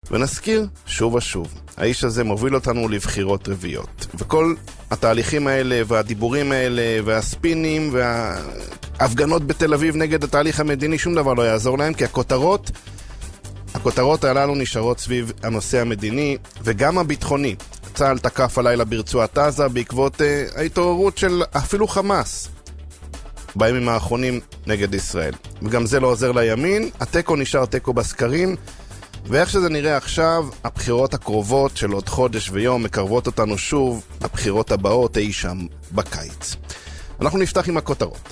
ונזכיר שוב ושוב, האיש הזה מוביל אותנו לבחירות רביעיות. וכל התהליכים האלה והדיבורים האלה והספינים וההפגנות בתל אביב נגד התהליך המדיני, שום דבר לא יעזור להם, כי הכותרות הללו נשארות סביב הנושא המדיני וגם הביטחוני. צה"ל תקף הלילה ברצועת עזה בעקבות ההתעוררות של אפילו חמאס בימים האחרונים נגד ישראל. וגם זה לא עוזר לימין, הטקו נשאר טקו בסקרים, ואיך שזה נראה עכשיו, הבחירות הקרובות של עוד חודש ויום מקרבות אותנו שוב, הבחירות הבאות אי שם בקיץ. אנחנו נפתח עם הכותרות.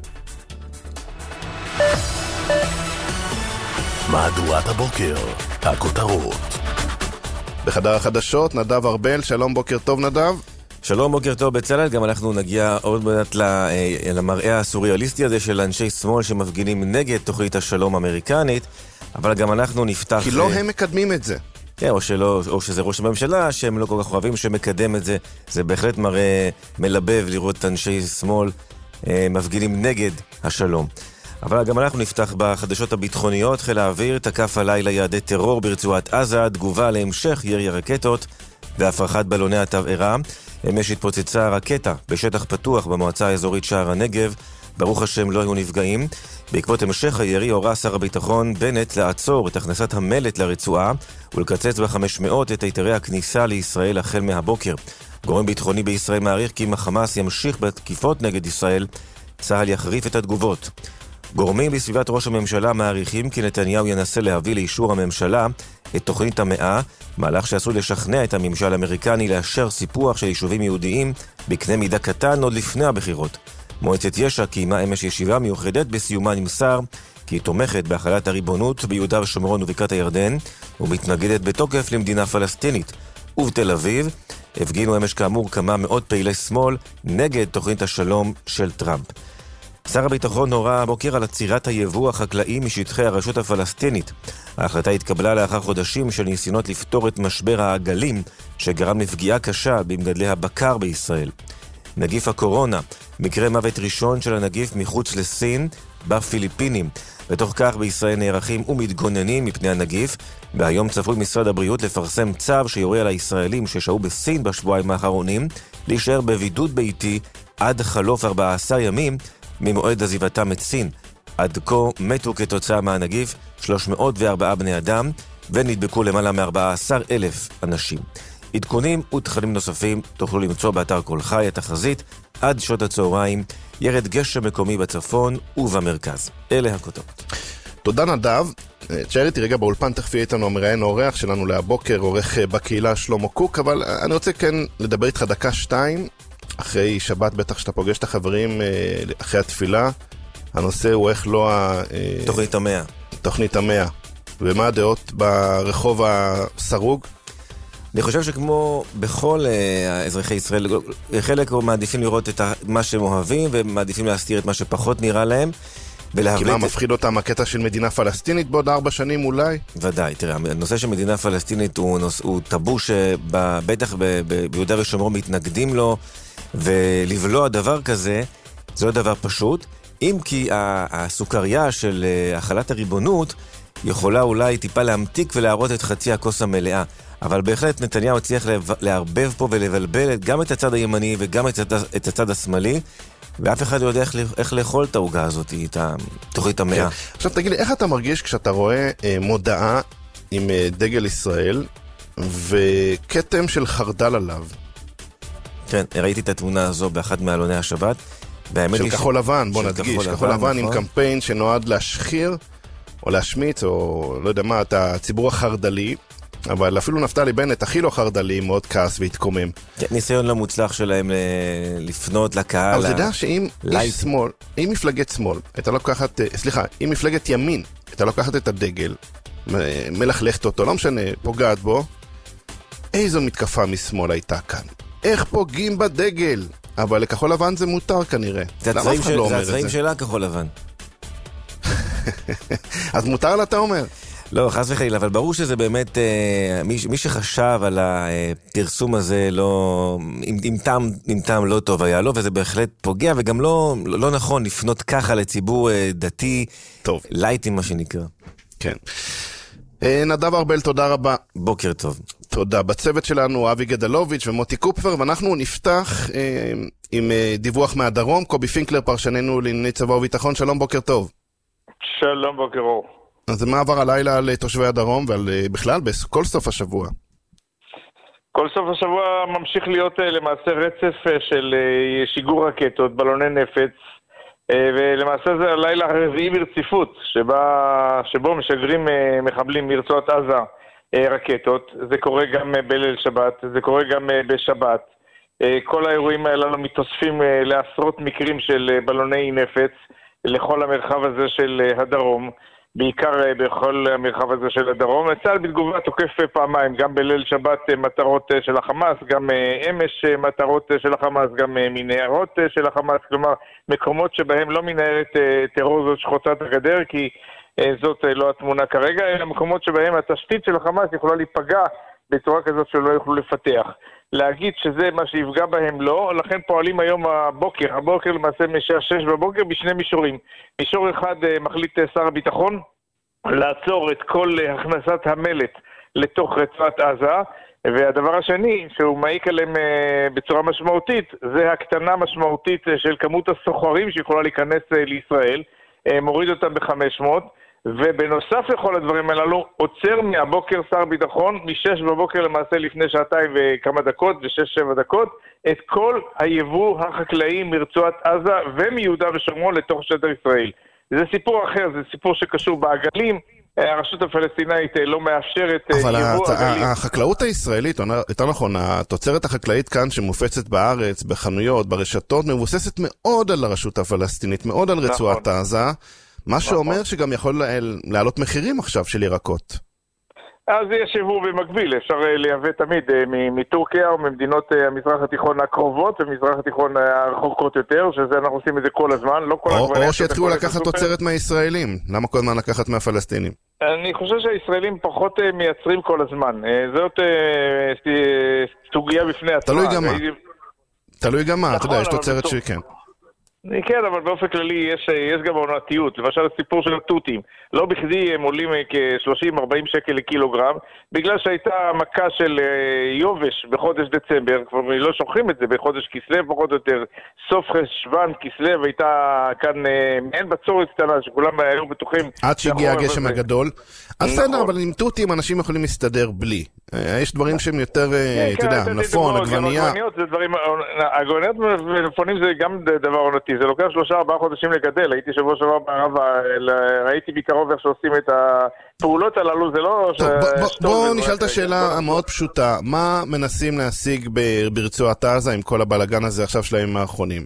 מהדורת הבוקר, הכותרות. בחדר החדשות, נדב ארבל, שלום, בוקר טוב נדב. שלום, בוקר טוב בצלאל, גם אנחנו נגיע עוד מעט למראה הסוריאליסטי הזה של אנשי שמאל שמפגינים נגד תוכנית השלום האמריקנית, אבל גם אנחנו נפתח... כי לא הם מקדמים את זה. כן, או שזה ראש הממשלה שהם לא כל כך אוהבים שמקדם את זה. זה בהחלט מראה מלבב לראות אנשי שמאל מפגינים נגד השלום. אבל גם אנחנו נפתח בחדשות הביטחוניות. חיל האוויר תקף הלילה יעדי טרור ברצועת עזה, תגובה להמשך ירי הרקטות והפרחת בלוני התבערה. אמש התפוצצה רקטה בשטח פתוח במועצה האזורית שער הנגב. ברוך השם לא היו נפגעים. בעקבות המשך הירי הורה שר הביטחון בנט לעצור את הכנסת המלט לרצועה ולקצץ ב-500 את היתרי הכניסה לישראל החל מהבוקר. גורם ביטחוני בישראל מעריך כי אם החמאס ימשיך בתקיפות נגד ישראל, צה"ל יחריף את התגובות. גורמים בסביבת ראש הממשלה מעריכים כי נתניהו ינסה להביא לאישור הממשלה את תוכנית המאה, מהלך שעשוי לשכנע את הממשל האמריקני לאשר סיפוח של יישובים יהודיים בקנה מידה קטן עוד לפני הבחירות. מועצת יש"ע קיימה אמש ישיבה מיוחדת, בסיומה נמסר כי היא תומכת בהחלת הריבונות ביהודה ושומרון ובקעת הירדן ומתנגדת בתוקף למדינה פלסטינית. ובתל אביב הפגינו אמש כאמור כמה מאות פעילי שמאל נגד תוכנית השלום של טראמפ. שר הביטחון הורה הבוקר על עצירת היבוא החקלאי משטחי הרשות הפלסטינית. ההחלטה התקבלה לאחר חודשים של ניסיונות לפתור את משבר העגלים שגרם לפגיעה קשה במגדלי הבקר בישראל. נגיף הקורונה, מקרה מוות ראשון של הנגיף מחוץ לסין בפיליפינים. בתוך כך בישראל נערכים ומתגוננים מפני הנגיף, והיום צפוי משרד הבריאות לפרסם צו שיורה על הישראלים ששהו בסין בשבועיים האחרונים להישאר בבידוד ביתי עד חלוף 14 ימים ממועד עזיבתם את סין. עד כה מתו כתוצאה מהנגיף 304 בני אדם ונדבקו למעלה מ14,000 אנשים. עדכונים ותכנים נוספים תוכלו למצוא באתר כל חי. התחזית עד שעות הצהריים, ירד גשם מקומי בצפון ובמרכז. אלה הכותרות. תודה נדב. תשאריתי רגע באולפן, תכף יהיה איתנו המראיין האורח שלנו להבוקר, עורך בקהילה שלמה קוק, אבל אני רוצה כן לדבר איתך דקה שתיים, אחרי שבת בטח שאתה פוגש את החברים אחרי התפילה. הנושא הוא איך לא תוכנית המאה. תוכנית המאה. ומה הדעות ברחוב הסרוג? אני חושב שכמו בכל אזרחי ישראל, חלק מעדיפים לראות את מה שהם אוהבים ומעדיפים להסתיר את מה שפחות נראה להם. כי מה מפחיד אותם הקטע של מדינה פלסטינית בעוד 4 שנים אולי? ודאי, תראה, הנושא של מדינה פלסטינית הוא טאבו שבטח ביהודה ושומרון מתנגדים לו, ולבלוע דבר כזה זה לא דבר פשוט, אם כי הסוכריה של החלת הריבונות יכולה אולי טיפה להמתיק ולהראות את חצי הכוס המלאה. אבל בהחלט נתניהו צריך לערבב פה ולבלבל גם את הצד הימני וגם את הצד השמאלי, ואף אחד לא יודע איך לאכול את ההוגה הזאת, את תוכנית המאה. עכשיו תגיד לי, איך אתה מרגיש כשאתה רואה מודעה עם דגל ישראל וכתם של חרדל עליו? כן, ראיתי את התמונה הזו באחד מעלוני השבת. של כחול לבן, בוא נדגיש, כחול לבן עם קמפיין שנועד להשחיר או להשמיץ או לא יודע מה, את הציבור החרדלי. אבל אפילו נפתלי בנט, הכי לא חרדלי, מאוד כעס והתקומם. ניסיון לא מוצלח שלהם לפנות לקהל. אבל זה יודע שאם איש שמאל, אם מפלגת שמאל, אתה לוקחת, סליחה, אם מפלגת ימין, אתה לוקחת את הדגל, מלכלכת אותו, לא משנה, פוגעת בו, איזו מתקפה משמאל הייתה כאן. איך פוגעים בדגל? אבל לכחול לבן זה מותר כנראה. זה הצבעים שלה כחול לבן. אז מותר לה, אתה אומר? לא, חס וחלילה, אבל ברור שזה באמת, מי שחשב על הפרסום הזה, לא, עם טעם לא טוב היה לו, וזה בהחלט פוגע, וגם לא נכון לפנות ככה לציבור דתי, טוב. לייטים מה שנקרא. כן. נדב ארבל, תודה רבה. בוקר טוב. תודה. בצוות שלנו אבי גדלוביץ' ומוטי קופפר, ואנחנו נפתח עם דיווח מהדרום. קובי פינקלר, פרשננו לענייני צבא וביטחון. שלום, בוקר טוב. שלום, בוקר אור. אז מה עבר הלילה לתושבי הדרום ובכלל בכל סוף השבוע? כל סוף השבוע ממשיך להיות למעשה רצף של שיגור רקטות, בלוני נפץ, ולמעשה זה הלילה הרביעי ברציפות, שבו משגרים מחבלים מרצועת עזה רקטות. זה קורה גם בליל שבת, זה קורה גם בשבת. כל האירועים האלה מתאספים לעשרות מקרים של בלוני נפץ לכל המרחב הזה של הדרום, בעיקר בכל המרחב הזה של הדרום. צה"ל בתגובה תוקף פעמיים, גם בליל שבת מטרות של החמאס, גם אמש מטרות של החמאס, גם מנהרות של החמאס, כלומר מקומות שבהם לא מנהרת טרור זאת שחוצת הגדר, כי זאת לא התמונה כרגע, אלא מקומות שבהם התשתית של החמאס יכולה להיפגע בצורה כזאת שלא יוכלו לפתח. להגיד שזה מה שיפגע בהם לא, לכן פועלים היום הבוקר למעשה משעה 6 בבוקר בשני מישורים. מישור אחד מחליט שר הביטחון לעצור את כל הכנסת המלט לתוך רצועת עזה, והדבר השני שהוא מעיק עליהם בצורה משמעותית זה הקטנה משמעותית של כמות הסוחרים שיכולה להיכנס לישראל, מוריד אותם ב-500, ובנוסף לכל הדברים הללו עוצר מהבוקר שר ביטחון מ-6 בבוקר למעשה לפני שעתיים וכמה דקות ו6-7 דקות את כל היבוא החקלאי מרצועת עזה ומיהודה ושומרון לתוך שטח ישראל. זה סיפור אחר, זה סיפור שקשור בעגלים. הרשות הפלסטינאית לא מאפשרת אבל יבוא עגלים. החקלאות הישראלית, יותר נכון, התוצרת החקלאית כאן שמופצת בארץ, בחנויות, ברשתות, מבוססת מאוד על הרשות הפלסטינית, מאוד על רצועת עזה, מה שאומר שגם יכול לעלות מחירים עכשיו של ירקות. אז יש יבוא במקביל, אפשר לייבא תמיד מטורקיה או ממדינות המזרח התיכון הקרובות ומזרח התיכון הרחוקות יותר, שזה אנחנו עושים את זה כל הזמן, לא כל הגוונים. או שיתחילו לקחת תוצרת מהישראלים, למה כל הזמן לקחת מהפלסטינים? אני חושב שהישראלים פחות מייצרים כל הזמן, זאת סוגיה בפני עצמה. תלוי גם מה, אתה יודע, יש תוצרת שכן. כן, אבל באופן כללי יש גם עונתיות. למשל הסיפור של התותים, לא בכדי הם עולים כ-30-40 שקל לקילוגרם, בגלל שהייתה מכה של יובש בחודש דצמבר, כבר לא שוכחים את זה, בחודש כסלו פחות או יותר, סוף חשוון כסלו, הייתה כאן מעין בצורת קטנה שכולם היו בטוחים. עד שהגיע הגשם הגדול. אז בסדר, אבל עם תותים אנשים יכולים להסתדר בלי. יש דברים שהם יותר, אתה יודע, מלפון, עגבנייה. עגבניות ומלפונים זה גם דבר עונתי. זה לוקח 3-4 חודשים לגדל. הייתי שבוע שעבר בערבה, ראיתי מקרוב איך שעושים את הפעולות הללו, זה לא... בואו נשאל את השאלה המאוד פשוטה. מה מנסים להשיג ברצועת עזה עם כל הבלגן הזה עכשיו של הימים האחרונים?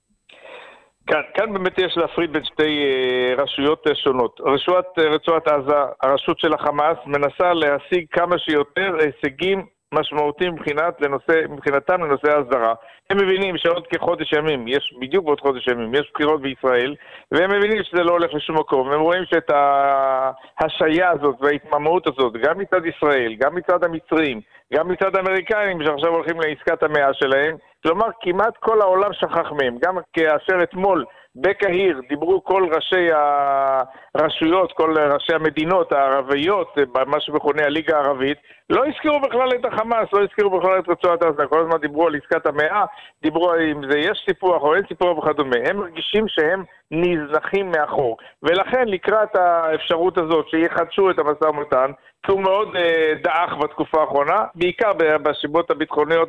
כאן באמת יש להפריד בין שתי רשויות שונות. רצועת עזה, הרשות של החמאס, מנסה להשיג כמה שיותר הישגים משמעותיים מבחינתם לנושא ההסדרה. הם מבינים שעוד כחודש ימים, יש בדיוק בעוד חודש ימים, יש בחירות בישראל, והם מבינים שזה לא הולך לשום מקום. הם רואים שאת ההשעיה הזאת וההתממאות הזאת, גם מצד ישראל, גם מצד המצרים, גם מצד האמריקאים שעכשיו הולכים לעסקת המאה שלהם, כלומר כמעט כל העולם שכח מהם, גם כאשר אתמול בקהיר דיברו כל ראשי הרשויות, כל ראשי המדינות הערביות, מה שמכונה הליגה הערבית, לא הזכירו בכלל את החמאס, לא הזכירו בכלל את רצועת עזה, כל הזמן דיברו על עסקת המאה, דיברו אם זה יש סיפוח או אין סיפוח וכדומה, הם מרגישים שהם נזנחים מאחור, ולכן לקראת האפשרות הזאת שיחדשו את המשא ומתן, הוא מאוד דאח בתקופה האחרונה, בעיקר בשיבות הביטחוניות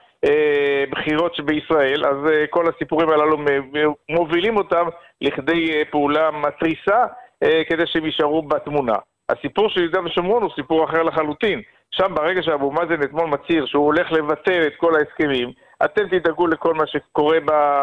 בחירות שבישראל, אז כל הסיפורים הללו מובילים אותם לכדי פעולה מטריסה כדי שהם יישארו בתמונה. הסיפור של יהודה ושומרון הוא סיפור אחר לחלוטין. שם ברגע שאבו מאזן אתמול מצהיר שהוא הולך לבטל את כל ההסכמים, אתם תדאגו לכל מה שקורה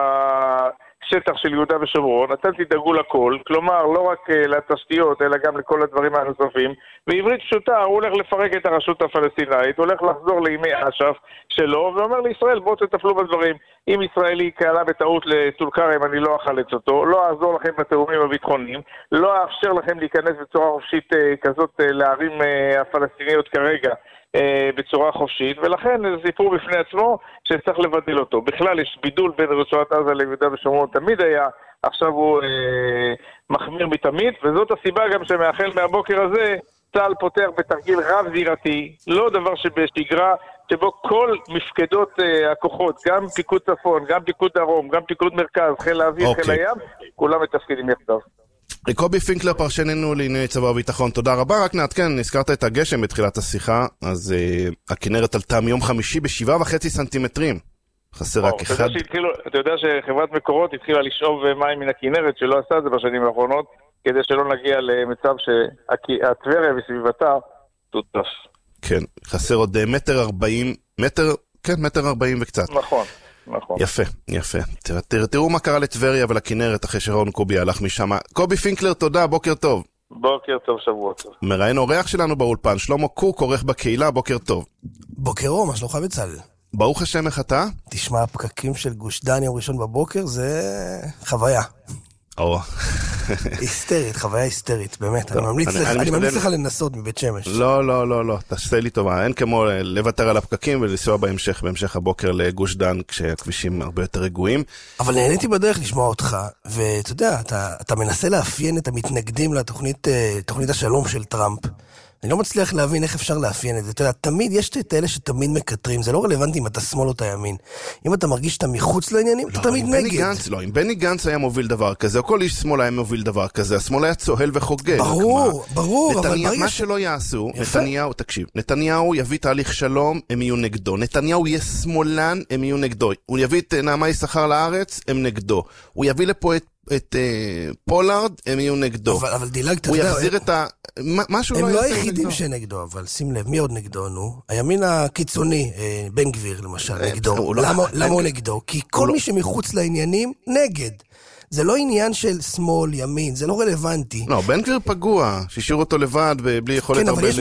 בשטח של יהודה ושומרון, אתם תדאגו לכל, כלומר לא רק לתשתיות אלא גם לכל הדברים הנוספים. בעברית פשוטה הוא הולך לפרק את הרשות הפלסטינאית, הוא הולך לחזור לימי אש"ף שלו ואומר לישראל בואו תטפלו בדברים. אם ישראלי קהלה בטעות לטול כרם אני לא אחלץ אותו, לא אעזור לכם בתיאומים הביטחוניים, לא אאפשר לכם להיכנס בצורה חופשית כזאת לערים הפלסטיניות כרגע בצורה חופשית, ולכן זה סיפור בפני עצמו שצריך לבדל אותו. בכלל יש בידול בין רצועת עזה ליהודה ושומרון, תמיד היה, עכשיו הוא מחמיר מתמיד, וזאת הסיבה גם שמאחל מהבוקר הזה צה"ל פותח בתרגיל רב זירתי, לא דבר שבשגרה, שבו כל מפקדות הכוחות, גם פיקוד צפון, גם פיקוד דרום, גם פיקוד מרכז, חיל האוויר, חיל הים, כולם מתפקידים יחדיו. קובי פינקלר, פרשננו לענייני צבא וביטחון, תודה רבה. רק נעדכן, הזכרת את הגשם בתחילת השיחה, אז הכנרת עלתה מיום חמישי ב7.5 סנטימטרים. חסר רק אחד. אתה יודע שחברת מקורות התחילה לשאוב מים מן הכנרת, שלא עשה את זה בשנים האחרונות, כדי שלא נגיע למצב שהטבריה וסביבתה תוטף. כן, חסר עוד 1.40 וקצת. נכון. יפה, יפה. תראו מה קרה לטבריה ולכנרת אחרי שרון קובי הלך משם. קובי פינקלר, תודה, בוקר טוב. בוקר טוב, שבוע טוב. מראיין אורח שלנו באולפן, שלמה קוק, עורך בקהילה, בוקר טוב. בוקר אור, מה שלומך בצלאל? ברוך השם, איך אתה? תשמע, הפקקים של גוש דן יום ראשון בבוקר זה חוויה. היסטרית, חוויה היסטרית, באמת. אני ממליץ לך לנסות מבית שמש. לא, תעשה לי טובה. אין כמו לוותר על הפקקים ולנסוע בהמשך הבוקר לגוש דן, כשהכבישים הרבה יותר רגועים. אבל נהניתי בדרך לשמוע אותך, ואתה יודע, אתה מנסה לאפיין את המתנגדים לתוכנית השלום של טראמפ. אני לא מצליח להבין איך אפשר לאפיין את זה. אתה יודע, תמיד יש את אלה שתמיד מקטרים. זה לא רלוונטי אם אתה שמאל או אתה ימין. אם אתה מרגיש שאתה מחוץ לעניינים, אתה תמיד נגד. אם בני גנץ היה מוביל דבר כזה, או כל איש שמאל היה מוביל דבר כזה, השמאל היה צוהל וחוגג. ברור, אבל מה שלא יעשו, נתניהו יביא תהליך שלום, הם יהיו נגדו. נתניהו יהיה שמאלן, הם יהיו נגדו. הוא יביא את נעמה יששכר לארץ, הם נגדו. הוא יביא לפה את פולארד, הם יהיו נגדו. אבל דילגת, הוא יחזיר את ה... הם לא היחידים שנגדו, אבל שים לב, מי עוד נגדו, נו? הימין הקיצוני, בן גביר למשל, נגדו. למה הוא נגדו? כי כל מי שמחוץ לעניינים, נגד. זה לא עניין של שמאל, ימין, זה לא רלוונטי. לא, בן גביר פגוע, שישאיר אותו לבד, בלי יכולת כן, אבל יש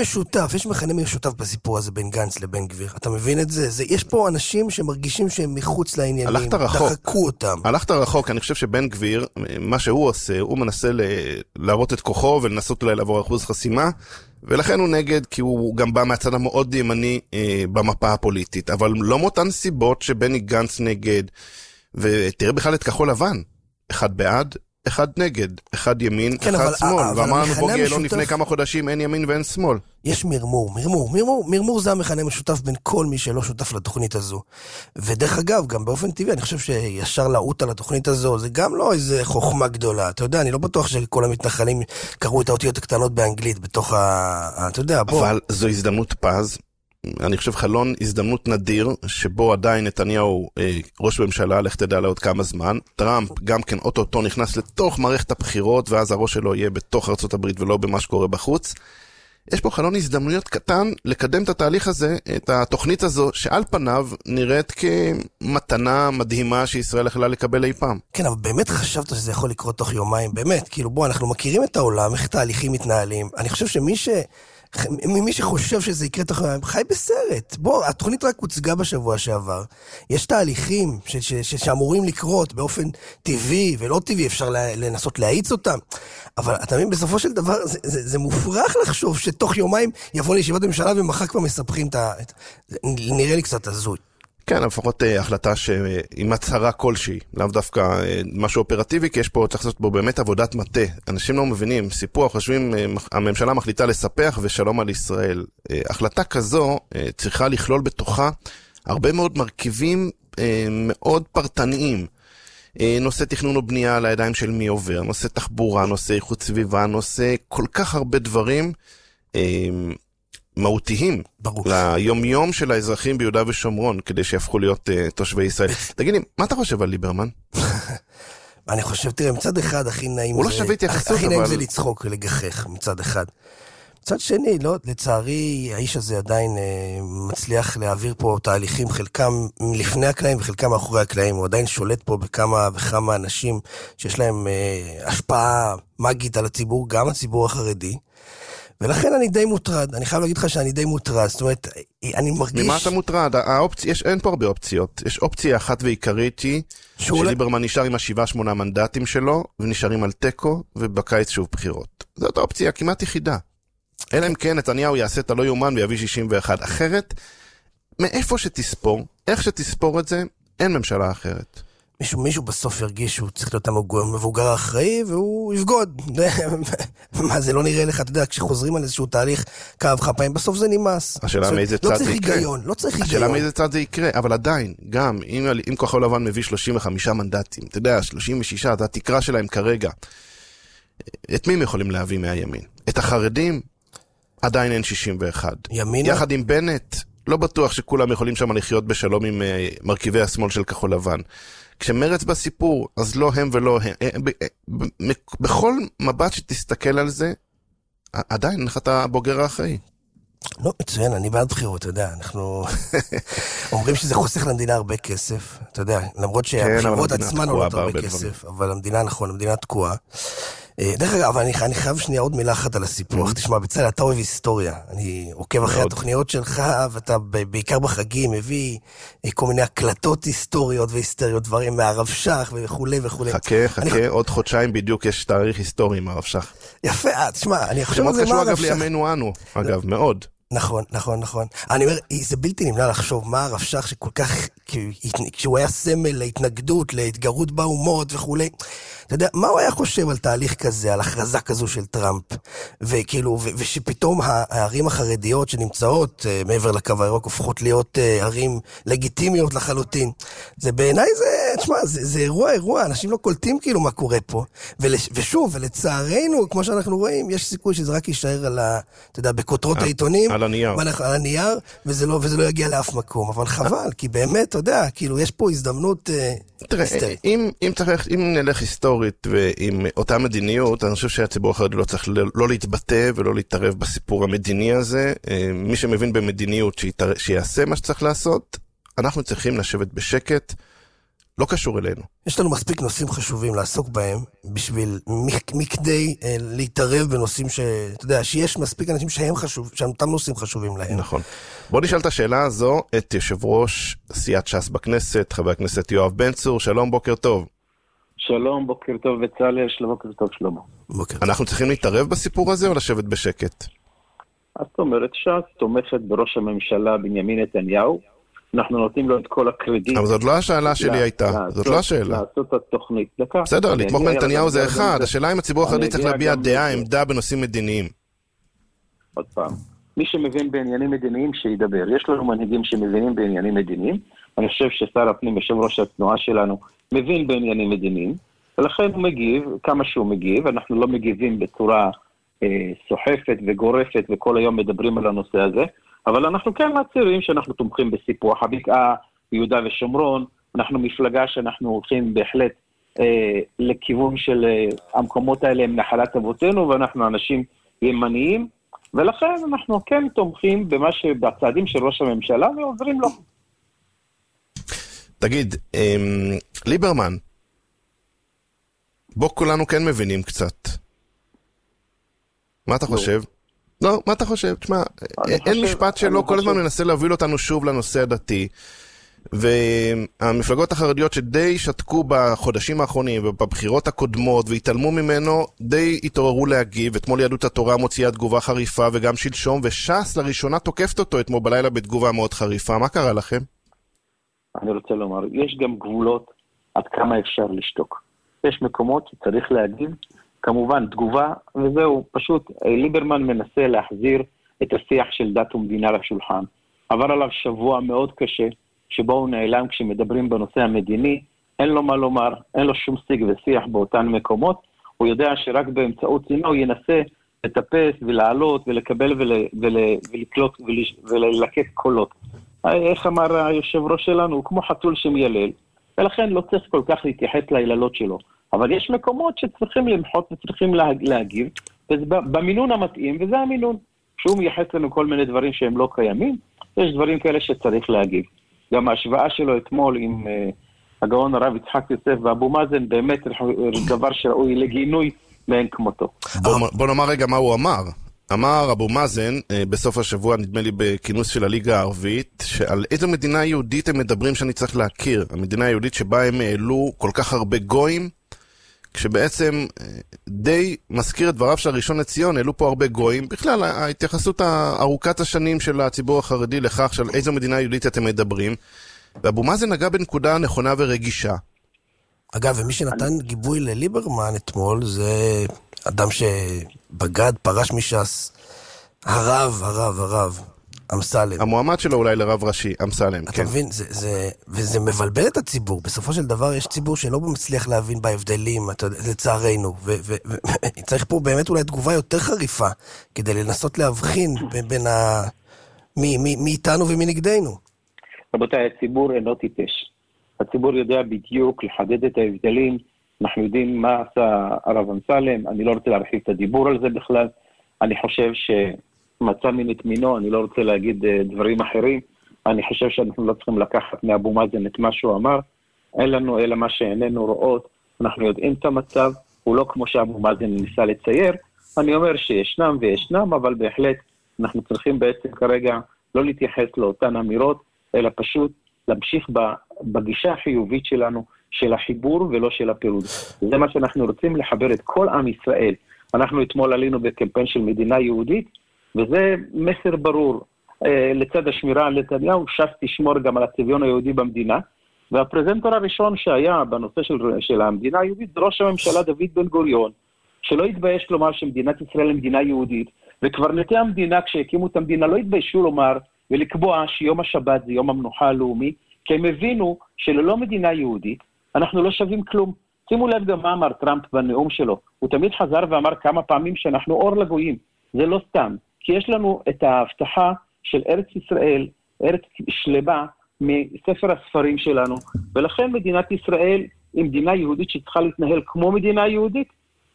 מכנה משותף בסיפור הזה בין גנץ לבן גביר. אתה מבין את זה? יש פה אנשים שמרגישים שהם מחוץ לעניינים, דחקו אותם. הלכת רחוק, אני חושב שבן גביר, מה שהוא עושה, הוא מנסה להראות את כוחו ולנסות אולי לעבור אחוז חסימה, ולכן הוא נגד, כי הוא גם בא מהצד המאוד ימני במפה הפוליטית, אבל לא מאותן סיבות שבני גנץ נגד, ותראה בכלל את כחול לבן. אחד בעד, אחד נגד, אחד ימין, אחד שמאל. ואמרנו בוגי אלון לפני כמה חודשים, אין ימין ואין שמאל. יש מרמור זה המכנה משותף בין כל מי שלא שותף לתוכנית הזו. ודרך אגב, גם באופן טבעי, אני חושב שישר לעוט על התוכנית הזו, זה גם לא איזה חוכמה גדולה. אתה יודע, אני לא בטוח שכל המתנחלים קראו את האותיות הקטנות באנגלית בתוך אתה יודע, בוא. אבל זו הזדמנות פז. אני חושב חלון הזדמנות נדיר, שבו עדיין נתניהו ראש ממשלה, לך תדע לעוד כמה זמן, טראמפ גם כן אוטוטו נכנס לתוך מערכת הבחירות, ואז הראש שלו יהיה בתוך ארצות הברית ולא במה שקורה בחוץ. יש פה חלון הזדמנויות קטן לקדם את התהליך הזה, את התוכנית הזו, שעל פניו נראית כמתנה מדהימה שישראל יכולה לקבל אי פעם. כן, אבל באמת חשבת שזה יכול לקרות תוך יומיים, באמת, כאילו בוא, אנחנו מכירים את העולם, איך תהליכים מתנהלים, אני חושב מי שחושב שזה יקרה תוך יומיים, חי בסרט. בוא, התוכנית רק הוצגה בשבוע שעבר. יש תהליכים שאמורים לקרות באופן טבעי ולא טבעי, אפשר לנסות להאיץ אותם. אבל אתה מבין, בסופו של דבר, זה מופרך לחשוב שתוך יומיים יבוא לישיבת ממשלה ומחר כבר מספחים נראה לי קצת הזוי. כן, לפחות החלטה שעם הצהרה כלשהי, לאו דווקא משהו אופרטיבי, כי יש פה, צריך לעשות בו באמת עבודת מטה. אנשים לא מבינים, סיפוח, חושבים, הממשלה מחליטה לספח ושלום על ישראל. החלטה כזו צריכה לכלול בתוכה הרבה מאוד מרכיבים מאוד פרטניים. נושא תכנון ובנייה על הידיים של מי עובר, נושא תחבורה, נושא איכות סביבה, נושא כל כך הרבה דברים מהותיים ליום-יום של האזרחים ביהודה ושומרון, כדי שיהפכו להיות תושבי ישראל. תגידי, מה אתה חושב על ליברמן? אני חושב, תראה, מצד אחד הכי נעים הוא לא שווה התייחסות, הכי נעים זה לצחוק ולגחך, מצד אחד. מצד שני, לא, לצערי, האיש הזה עדיין מצליח להעביר פה תהליכים, חלקם לפני הקלעים וחלקם מאחורי הקלעים. הוא עדיין שולט פה בכמה וכמה אנשים שיש להם השפעה מגית על הציבור, גם הציבור החרדי. ולכן אני די מוטרד, אני חייב להגיד לך שאני די מוטרד, זאת אומרת, אני מרגיש... ממה אתה מוטרד? אין פה הרבה אופציות. יש אופציה אחת ועיקרית היא, שליברמן נשאר עם 7-8 מנדטים שלו, ונשארים על טקו, ובקיץ שוב בחירות. זאת האופציה כמעט יחידה. אלא אם כן, נתניהו יעשה את הלא יומן ויביא 61. אחרת, מאיפה שתספור, איך שתספור את זה, אין ממשלה אחרת. מישהו בסוף ירגיש שהוא צריך להיות המבוגר האחראי, והוא יבגוד. מה, זה לא נראה לך, אתה יודע, כשחוזרים על איזשהו תהליך כמה וכמה, בסוף זה נמאס. השאלה מאיזה צד זה יקרה. לא צריך היגיון. השאלה מאיזה צד זה יקרה, אבל עדיין, גם אם כחול לבן מביא 35 מנדטים, אתה יודע, 36, זה התקרה שלהם כרגע. את מי הם יכולים להביא מהימין? את החרדים? עדיין אין 61. ימינה? יחד עם בנט, לא בטוח שכולם יכולים שם לחיות בשלום עם מרכיבי השמאל של כחול לבן. כשמרץ בסיפור, אז לא הם ולא הם. בכל מבט שתסתכל על זה, עדיין אתה בוגר האחראי. לא, מצוין, אני בעד בחירות, אתה יודע, אנחנו אומרים שזה חוסך למדינה הרבה כסף, אתה יודע, למרות שהבחירות עצמן עולות הרבה כסף, אבל המדינה, נכון, המדינה תקועה. דרך אגב, אבל אני חייב שנייה עוד מילה אחת על הסיפור. תשמע, בצלאל, אתה אוהב היסטוריה. אני עוקב אחרי התוכניות שלך, ואתה בעיקר בחגים מביא כל מיני הקלטות היסטוריות והיסטריות, דברים מהרב שך וכו' וכו'. חכה, עוד חודשיים בדיוק יש תאריך היסטורי עם הרב שך. יפה, תשמע, אני חושב על זה מה הרב שך. אגב לימינו אנו, אגב, מאוד. נכון. אני אומר, זה בלתי נמנע לחשוב מה הרב שך שכל כך, כשהוא היה סמל להתנגדות, להתגרות באומות וכו'. אתה יודע, מה הוא היה חושב על תהליך כזה, על הכרזה כזו של טראמפ, וכאילו, ושפתאום הערים החרדיות שנמצאות מעבר לקו הירוק הופכות להיות ערים לגיטימיות לחלוטין. זה בעיניי זה אירוע, אנשים לא קולטים כאילו מה קורה פה. ושוב, ולצערנו, כמו שאנחנו רואים, יש סיכוי שזה רק יישאר על אתה יודע, בכותרות העיתונים, על הנייר, וזה לא יגיע לאף מקום. אבל חבל, כי באמת, אתה יודע, כאילו, יש פה הזדמנות תראה, אם נלך היסטורית ועם אותה מדיניות, אני חושב שהציבור החרדי לא צריך לא להתבטא ולא להתערב בסיפור המדיני הזה. מי שמבין במדיניות שיעשה מה שצריך לעשות, אנחנו צריכים לשבת בשקט, לא קשור אלינו. יש לנו מספיק נושאים חשובים לעסוק בהם, מכדי להתערב בנושאים אתה יודע, שיש מספיק אנשים שאותם נושאים חשובים להם. נכון. בוא נשאל את השאלה הזו את יושב ראש סיעת ש"ס בכנסת, חבר הכנסת יואב בן צור. שלום, בוקר טוב. שלום, בוקר טוב בצלאל, בוקר טוב שלמה. אנחנו צריכים להתערב בסיפור הזה או לשבת בשקט? זאת אומרת, ש"ס תומכת בראש הממשלה בנימין נתניהו, אנחנו נותנים לו את כל הקרדיט. אבל זאת לא השאלה שלי הייתה, זאת לא השאלה. לעשות את התוכנית. בסדר, לתמוך בנתניהו זה אחד, השאלה אם הציבור החרדי צריך להביע דעה, עמדה בנושאים מדיניים. עוד פעם, מי שמבין בעניינים מדיניים שידבר. יש לנו מנהיגים שמבינים בעניינים מדיניים, אני חושב ששר הפנים, יושב ראש התנועה שלנו, מבין בעניינים מדיניים, ולכן הוא מגיב, כמה שהוא מגיב, אנחנו לא מגיבים בצורה סוחפת וגורפת, וכל היום מדברים על הנושא הזה, אבל אנחנו כן מצהירים שאנחנו תומכים בסיפוח הבקעה, ביהודה ושומרון, אנחנו מפלגה שאנחנו הולכים בהחלט לכיוון של המקומות האלה הם נחלת אבותינו, ואנחנו אנשים ימניים, ולכן אנחנו כן תומכים בצעדים של ראש הממשלה ועוזרים לו. תגיד, ליברמן, בוא כולנו כן מבינים קצת. מה אתה חושב? לא, מה אתה חושב? תשמע, אין משפט שלא, כל הזמן מנסה להוביל אותנו שוב לנושא הדתי, והמפלגות החרדיות שדי שתקו בחודשים האחרונים ובבחירות הקודמות והתעלמו ממנו, די התעוררו להגיב. אתמול יהדות התורה מוציאה תגובה חריפה וגם שלשום, וש"ס לראשונה תוקפת אותו אתמול בלילה בתגובה מאוד חריפה. מה קרה לכם? אני רוצה לומר, יש גם גבולות עד כמה אפשר לשתוק. יש מקומות שצריך להגיב, כמובן תגובה, וזהו, פשוט ליברמן מנסה להחזיר את השיח של דת ומדינה לשולחן. עבר עליו שבוע מאוד קשה, שבו הוא נעלם כשמדברים בנושא המדיני, אין לו מה לומר, אין לו שום שיג ושיח באותן מקומות, הוא יודע שרק באמצעות צינור הוא ינסה לטפס ולעלות ולקבל ולקלוט וללקט קולות. איך אמר היושב ראש שלנו? הוא כמו חתול שמיילל, ולכן לא צריך כל כך להתייחס ליללות שלו. אבל יש מקומות שצריכים למחות וצריכים להגיב, וזה במינון המתאים, וזה המינון. כשהוא מייחס לנו כל מיני דברים שהם לא קיימים, יש דברים כאלה שצריך להגיב. גם ההשוואה שלו אתמול עם הגאון הרב יצחק יוסף ואבו מאזן, באמת דבר שראוי לגינוי מאין כמותו. בוא נאמר רגע מה הוא אמר. אמר אבו מאזן בסוף השבוע, נדמה לי בכינוס של הליגה הערבית, שעל איזו מדינה יהודית הם מדברים שאני צריך להכיר. המדינה היהודית שבה הם העלו כל כך הרבה גויים, כשבעצם די מזכיר את דבריו של הראשון לציון, העלו פה הרבה גויים. בכלל, ההתייחסות ארוכת השנים של הציבור החרדי לכך של איזו מדינה יהודית אתם מדברים, ואבו מאזן נגע בנקודה נכונה ורגישה. אגב, ומי שנתן גיבוי לליברמן אתמול, זה אדם שבגד, פרש מש"ס, הרב, אמסלם. המועמד שלו אולי לרב ראשי, אמסלם, כן. אתה מבין, וזה מבלבל את הציבור. בסופו של דבר יש ציבור שלא מצליח להבין בהבדלים, לצערנו, וצריך פה באמת אולי תגובה יותר חריפה, כדי לנסות להבחין בין מי איתנו ומי נגדנו. רבותיי, הציבור אינו טיפש. הציבור יודע בדיוק לחדד את ההבדלים, אנחנו יודעים מה עשה הרב אמסלם, אני לא רוצה להרחיב את הדיבור על זה בכלל, אני חושב שמצא מין את מינו, אני לא רוצה להגיד דברים אחרים, אני חושב שאנחנו לא צריכים לקחת מאבו מאזן את מה שהוא אמר, אין לנו אלא מה שאיננו רואות, אנחנו יודעים את המצב, הוא לא כמו שאבו מאזן ניסה לצייר, אני אומר שישנם, אבל בהחלט אנחנו צריכים בעצם כרגע לא להתייחס לאותן אמירות, אלא פשוט להמשיך בגישה החיובית שלנו, של החיבור ולא של הפירוד. זה מה שאנחנו רוצים, לחבר את כל עם ישראל. אנחנו אתמול עלינו בקמפיין של מדינה יהודית, וזה מסר ברור. לצד השמירה על נתניהו, ש"ס תשמור גם על הצביון היהודי במדינה, והפרזנטור הראשון שהיה בנושא של המדינה היהודית, זה ראש הממשלה דוד בן גוריון, שלא התבייש לומר שמדינת ישראל היא מדינה יהודית, וקברניטי המדינה, כשהקימו את המדינה, לא התביישו לומר ולקבוע שיום השבת זה יום המנוחה הלאומי, כי הם הבינו שללא מדינה יהודית, אנחנו לא שווים כלום. שימו לב גם מה אמר טראמפ בנאום שלו. הוא תמיד חזר ואמר כמה פעמים שאנחנו אור לגויים. זה לא סתם, כי יש לנו את ההבטחה של ארץ ישראל, ארץ שלמה, מספר הספרים שלנו, ולכן מדינת ישראל היא מדינה יהודית שצריכה להתנהל כמו מדינה יהודית,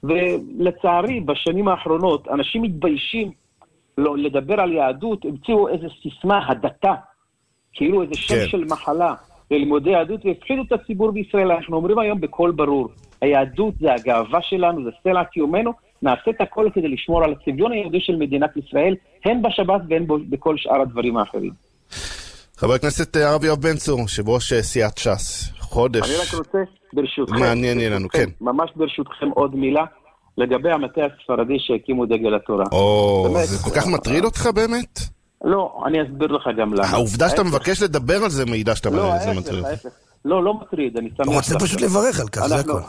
ולצערי בשנים האחרונות אנשים מתביישים לדבר על יהדות, המציאו איזו סיסמה, הדתה, כאילו איזה שם של מחלה, ללימודי יהדות, והפחידו את הציבור בישראל. אנחנו אומרים היום בכל ברור, היהדות זה הגאווה שלנו, זה סלע קיומנו, נעשה את הכל כדי לשמור על הצביון היהודי של מדינת ישראל, הן בשבת והן בכל שאר הדברים האחרים. חבר הכנסת הרב יואב בן צור, יושב ראש סיעת ש"ס, חודש. אני רק רוצה, ברשותכם, מעניין לנו, כן. ממש ברשותכם עוד מילה, לגבי המטה הספרדי שהקימו דגל התורה. זה כל כך מטריד אותך באמת? לא, אני אסביר לך גם למה. העובדה שאתה מבקש לדבר על זה מעידה שאתה מטריד. לא מטריד, אני שמח. הוא רוצה פשוט לברך על כך, זה הכל.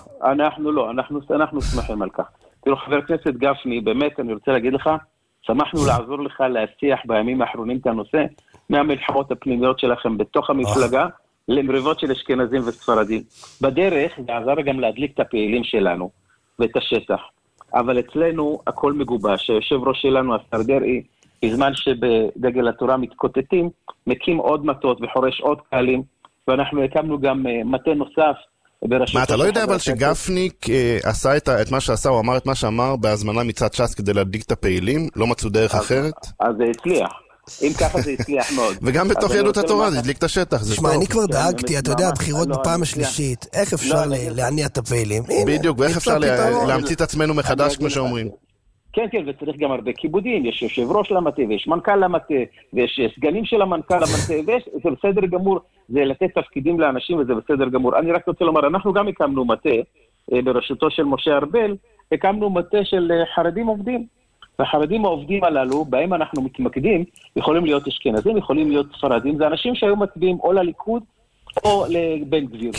אנחנו שמחים על כך. תראו, חבר הכנסת גפני, באמת אני רוצה להגיד לך, שמחנו לעזור לך להשיח בימים האחרונים את הנושא, מהמלחמות הפנימיות שלכם בתוך המפלגה, למריבות של אשכנזים וספרדים. בדרך זה עזר גם להדליק את הפעילים שלנו ואת השטח. אבל אצלנו הכל מגובש. היושב ראש שלנו, השר דרעי, בזמן שבדגל התורה מתקוטטים, מקים עוד מטות וחורש עוד קהלים, ואנחנו הקמנו גם מטה נוסף בראשות... מה, אתה לא יודע אבל שגפני עשה את מה שעשה, הוא אמר את מה שאמר בהזמנה מצד ש"ס כדי להדליק את הפעילים? לא מצאו דרך אחרת? אז זה הצליח. אם ככה זה הצליח מאוד. וגם בתוך יהדות התורה זה הדליק את השטח, זה טוב. שמע, אני כבר דאגתי, אתה יודע, הבחירות בפעם השלישית, איך אפשר להניע את הפעילים? בדיוק, ואיך אפשר להמציא את את עצמנו מחדש כמו שאומרים. כן, וצריך גם הרבה כיבודים, יש יושב ראש למטה, ויש מנכ"ל למטה, ויש סגנים של המנכ"ל למטה, וזה בסדר גמור, זה לתת תפקידים לאנשים, וזה בסדר גמור. אני רק רוצה לומר, אנחנו גם הקמנו מטה, בראשותו של משה ארבל, הקמנו מטה של חרדים עובדים, והחרדים העובדים הללו, בהם אנחנו מתמקדים, יכולים להיות אשכנזים, יכולים להיות ספרדים, זה אנשים שהיו מצביעים או לליכוד, או לבן גביר.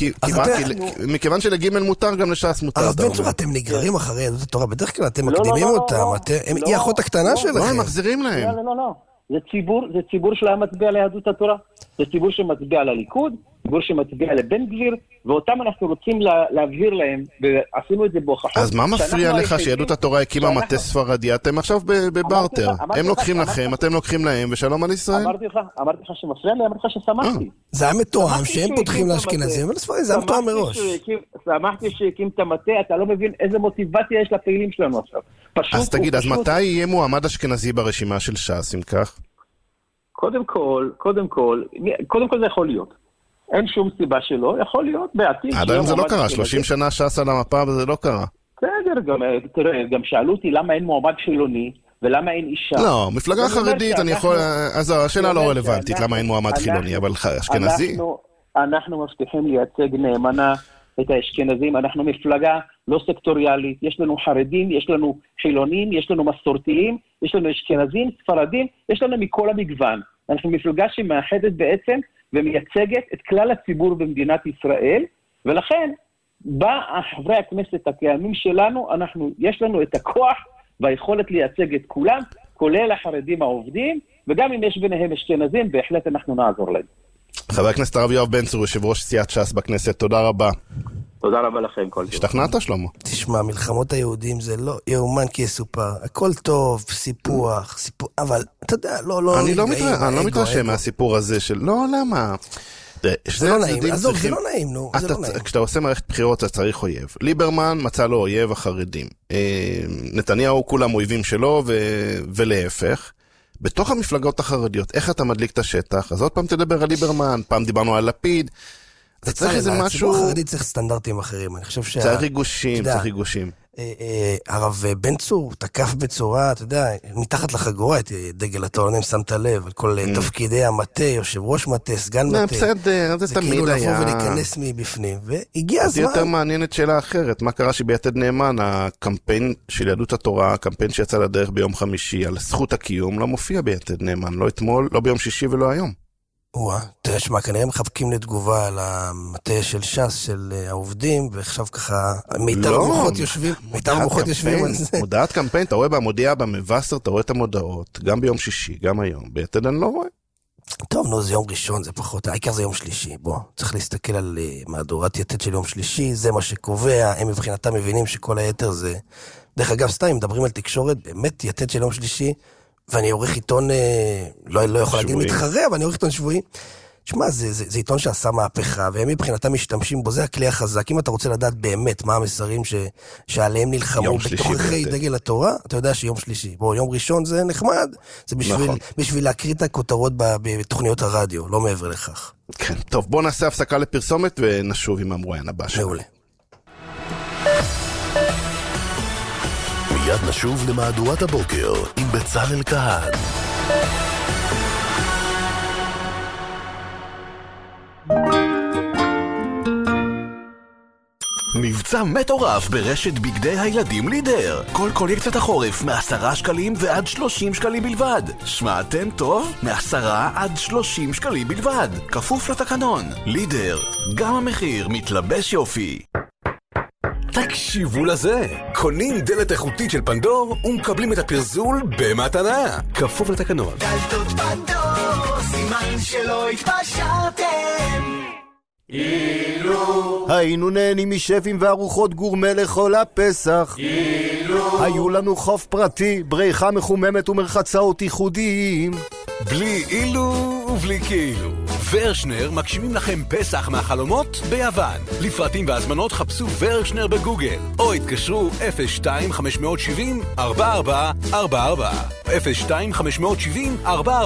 מכיוון שלג' מותר, גם לש"ס מותר. הרב בן צור, אתם נגררים אחרי יהדות התורה, בדרך כלל אתם מקדימים אותם, היא האחות הקטנה שלכם. לא, הם מחזירים להם. לא. זה ציבור שלה מצביע ליהדות התורה, זה ציבור שמצביע לליכוד, ציבור שמצביע לבן גביר, ואותם אנחנו רוצים להבהיר להם, ועשינו את זה בהוכחות. אז מה מפריע לך שיהדות התורה הקימה מטה ספרדי? אתם עכשיו בברטר. הם לוקחים לכם, אתם לוקחים להם, ושלום על ישראל. אמרתי לך שמפריע לי, אמרתי לך ששמחתי. זה היה מתואם שהם פותחים לאשכנזים, ולספרדים זה היה מתואם מראש. שמחתי שהקים את המטה, אתה לא מבין איזה מוטיבציה יש לפעילים שלנו עכשיו. אז תגיד, אז מתי יהיה מועמד אשכנזי ברשימה של ש"ס, אם כך? קודם כל זה יכול להיות. אין שום סיבה שלא, יכול להיות בעתיד. עד היום זה לא קרה, 30 שנה ש"ס על המפה וזה לא קרה. בסדר, גם שאלו אותי למה אין מועמד חילוני ולמה אין אישה. לא, מפלגה חרדית, אז השאלה לא רלוונטית, למה אין מועמד חילוני, אבל אשכנזי? אנחנו מבטיחים לייצג נאמנה את האשכנזים, אנחנו מפלגה לא סקטוריאלית, יש לנו חרדים, יש לנו חילונים, יש לנו מסורתיים, יש לנו אשכנזים, ספרדים, יש לנו מכל המגוון. אנחנו מפלגה שמאחדת בעצם ומייצגת את כלל הציבור במדינת ישראל, ולכן בחברי הכנסת הקיימים שלנו, יש לנו את הכוח והיכולת לייצג את כולם, כולל החרדים העובדים, וגם אם יש ביניהם אשכנזים, בהחלט אנחנו נעזור להם. חבר הכנסת הרב יואב בן צור, יושב ראש סיעת ש"ס בכנסת, תודה רבה. תודה רבה לכם, כל טוב. השתכנעת, שלמה? תשמע, מלחמות היהודים זה לא יאומן כי יסופר. הכל טוב, סיפוח, אבל אתה יודע, לא... אני לא מתרשם מהסיפור הזה של... לא, למה? זה לא נעים, עזוב, זה לא נעים, נו, זה לא נעים. כשאתה עושה מערכת בחירות, אתה צריך אויב. ליברמן מצא לו אויב החרדים. נתניהו כולם אויבים שלו, ולהפך. בתוך המפלגות החרדיות, איך אתה מדליק את השטח? אז עוד פעם תדבר על ליברמן, פעם דיברנו על לפיד. אתה צריך איזה משהו... הציבור החרדי צריך סטנדרטים אחרים, אני חושב צריך ריגושים. הרב בן צור תקף בצורה, אתה יודע, מתחת לחגורה את דגל התורה, אם שמת לב, על כל תפקידי המטה, יושב ראש מטה, סגן מטה. בסדר, זה תמיד היה. זה כאילו לבוא ולהיכנס מבפנים, והגיע הזמן. יותר מעניינת שאלה אחרת, מה קרה שביתד נאמן, הקמפיין של יהדות התורה, הקמפיין שיצא לדרך ביום חמישי, על זכות הקיום, לא מופיע ביתד נאמן, לא אתמול, לא ביום שישי ולא היום. תראה שמה, כנראה מחבקים לתגובה על המטה של ש"ס, של העובדים, ועכשיו ככה מיתר המוחות יושבים על זה. מודעת קמפיין, אתה רואה בעמודיה, במבשר, אתה רואה את המודעות, גם ביום שישי, גם היום. ביתד אני לא רואה. טוב, נו, זה יום ראשון, זה פחות, העיקר זה יום שלישי. בוא, צריך להסתכל על מהדורת יתד של יום שלישי, זה מה שקובע, הם מבחינתם מבינים שכל היתר זה... דרך אגב, סתם, מדברים על תקשורת, באמת יתד של יום שלישי, ואני עורך עיתון, לא יכול להגיד מתחרה, אבל אני עורך עיתון שבועי. תשמע, זה עיתון שעשה מהפכה, והם מבחינתם משתמשים בו, זה הכלי החזק. אם אתה רוצה לדעת באמת מה המסרים שעליהם נלחמו בתוככי דגל התורה, אתה יודע שיום שלישי. בוא, יום ראשון זה נחמד, זה בשביל להקריא את הכותרות בתוכניות הרדיו, לא מעבר לכך. כן, טוב, בוא נעשה הפסקה לפרסומת ונשוב עם המרואיין הבא שלנו. מעולה. מיד נשוב למהדורת הבוקר עם בצלאל כהן. מבצע מטורף ברשת בגדי הילדים לידר. כל קולקציית החורף מ10 שקלים ועד 30 שקלים בלבד. שמעתם טוב? מ10 עד 30 שקלים בלבד. כפוף לתקנון. לידר, גם המחיר מתלבש יופי. תקשיבו לזה, קונים דלת איכותית של פנדור ומקבלים את הפרזול במתנה. כפוף לתקנון. דלתות פנדור, סימן שלא התפשרתם. היינו נהנים משפים וארוחות גורמה לכל הפסח. היו לנו חוף פרטי, בריכה מחוממת ומרחצאות ייחודיים. בלי אילו ובלי כאילו. ורשנר מגשימים לכם פסח מהחלומות ביוון. לפרטים והזמנות חפשו ורשנר בגוגל או התקשרו 02-570-4444 02-570-4444.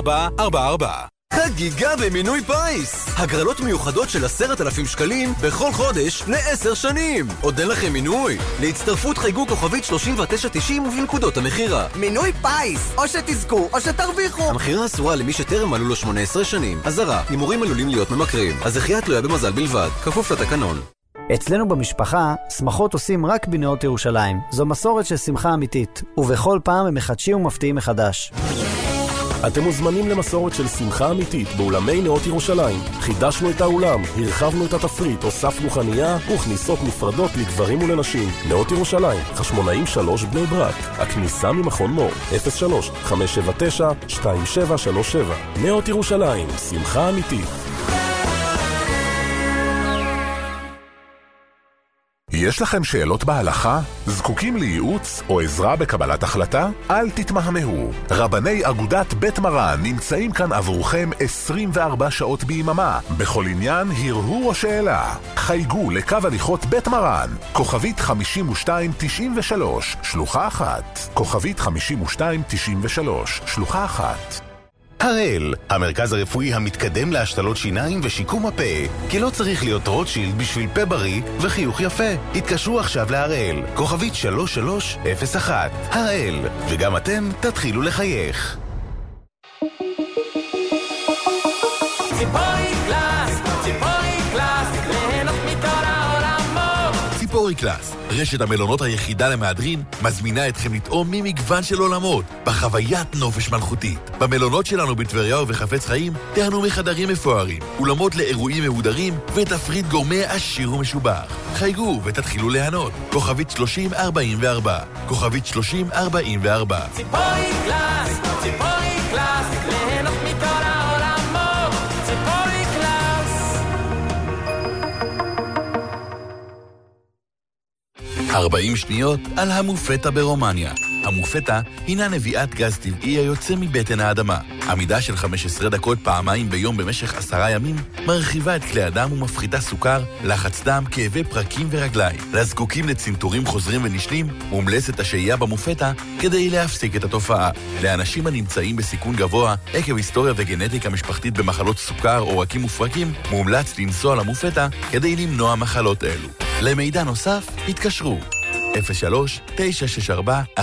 חגיגה במינוי פיס! הגרלות מיוחדות של 10,000 שקלים בכל חודש ל10 שנים. עוד אין לכם מינוי? להצטרפות חייגו כוכבית 3990 ובנקודות המחירה. מינוי פיס! או שתזכו או שתרוויחו! המחירה אסורה למי שטרם מלאו לו 18 שנים. אזהרה, הימורים עלולים להיות ממכרים. הזכייה תלויה במזל בלבד. כפוף לתקנון. אצלנו במשפחה, שמחות עושים רק בנאות ירושלים. זו מסורת של שמחה אמיתית, ובכל פעם הם מחדשים ומפתיעים מחדש. אתם מוזמנים למסורת של שמחה אמיתית באולמי נאות ירושלים. חידשנו את האולם, הרחבנו את התפריט, הוספנו חנייה וכניסות נפרדות לגברים ולנשים. נאות ירושלים, חשמונאים 3 בני ברק. הכניסה ממכון מור, 03-579-2737. נאות ירושלים, שמחה אמיתית. יש לכם שאלות בהלכה? זקוקים לייעוץ או עזרה בקבלת החלטה? אל תתמהמהו. רבני אגודת בית מרן נמצאים כאן עבורכם 24 שעות ביממה. בכל עניין, הרהור או שאלה. חייגו לקו הליכות בית מרן. כוכבית 5293, שלוחה 1. כוכבית 5293, שלוחה 1. הראל, המרכז הרפואי המתקדם להשתלות שיניים ושיקום הפה, כי לא צריך להיות רוטשילד בשביל פה בריא וחיוך יפה. התקשרו עכשיו להראל, כוכבית 3301. הראל, וגם אתם תתחילו לחייך. ציפורי קלאס, ליהנות מכל העולמות. ציפורי קלאס, רשת המלונות היחידה למהדרין מזמינה אתכם לטעום ממגוון של עולמות בחוויית נופש מלכותית. במלונות שלנו בטבריה ובחפץ חיים תהנו מחדרים מפוארים, אולמות לאירועים מהודרים ותפריט גורמי עשיר ומשובח. חייגו ותתחילו ליהנות. כוכבית 3044, כוכבית 3044. ציפורי קלאס, ציפורי קלאס, ליהנות מכל העולמות, ציפורי קלאס. 40 שניות על המופטה ברומניה. המופטה הינה נביאת גז טבעי היוצא מבטן האדמה. עמידה של 15 דקות פעמיים ביום במשך 10 ימים מרחיבה את כלי הדם ומפחיתה סוכר, לחץ דם, כאבי פרקים ורגליים. לזקוקים לצנתורים חוזרים ונשנים, מומלצת השהייה במופטה כדי להפסיק את התופעה. לאנשים הנמצאים בסיכון גבוה עקב היסטוריה וגנטיקה משפחתית במחלות סוכר או רקים ופרקים, מומלץ לנסוע למופטה כדי למנוע מחלות אלו. למידע נוסף, התקשרו 03-964-1555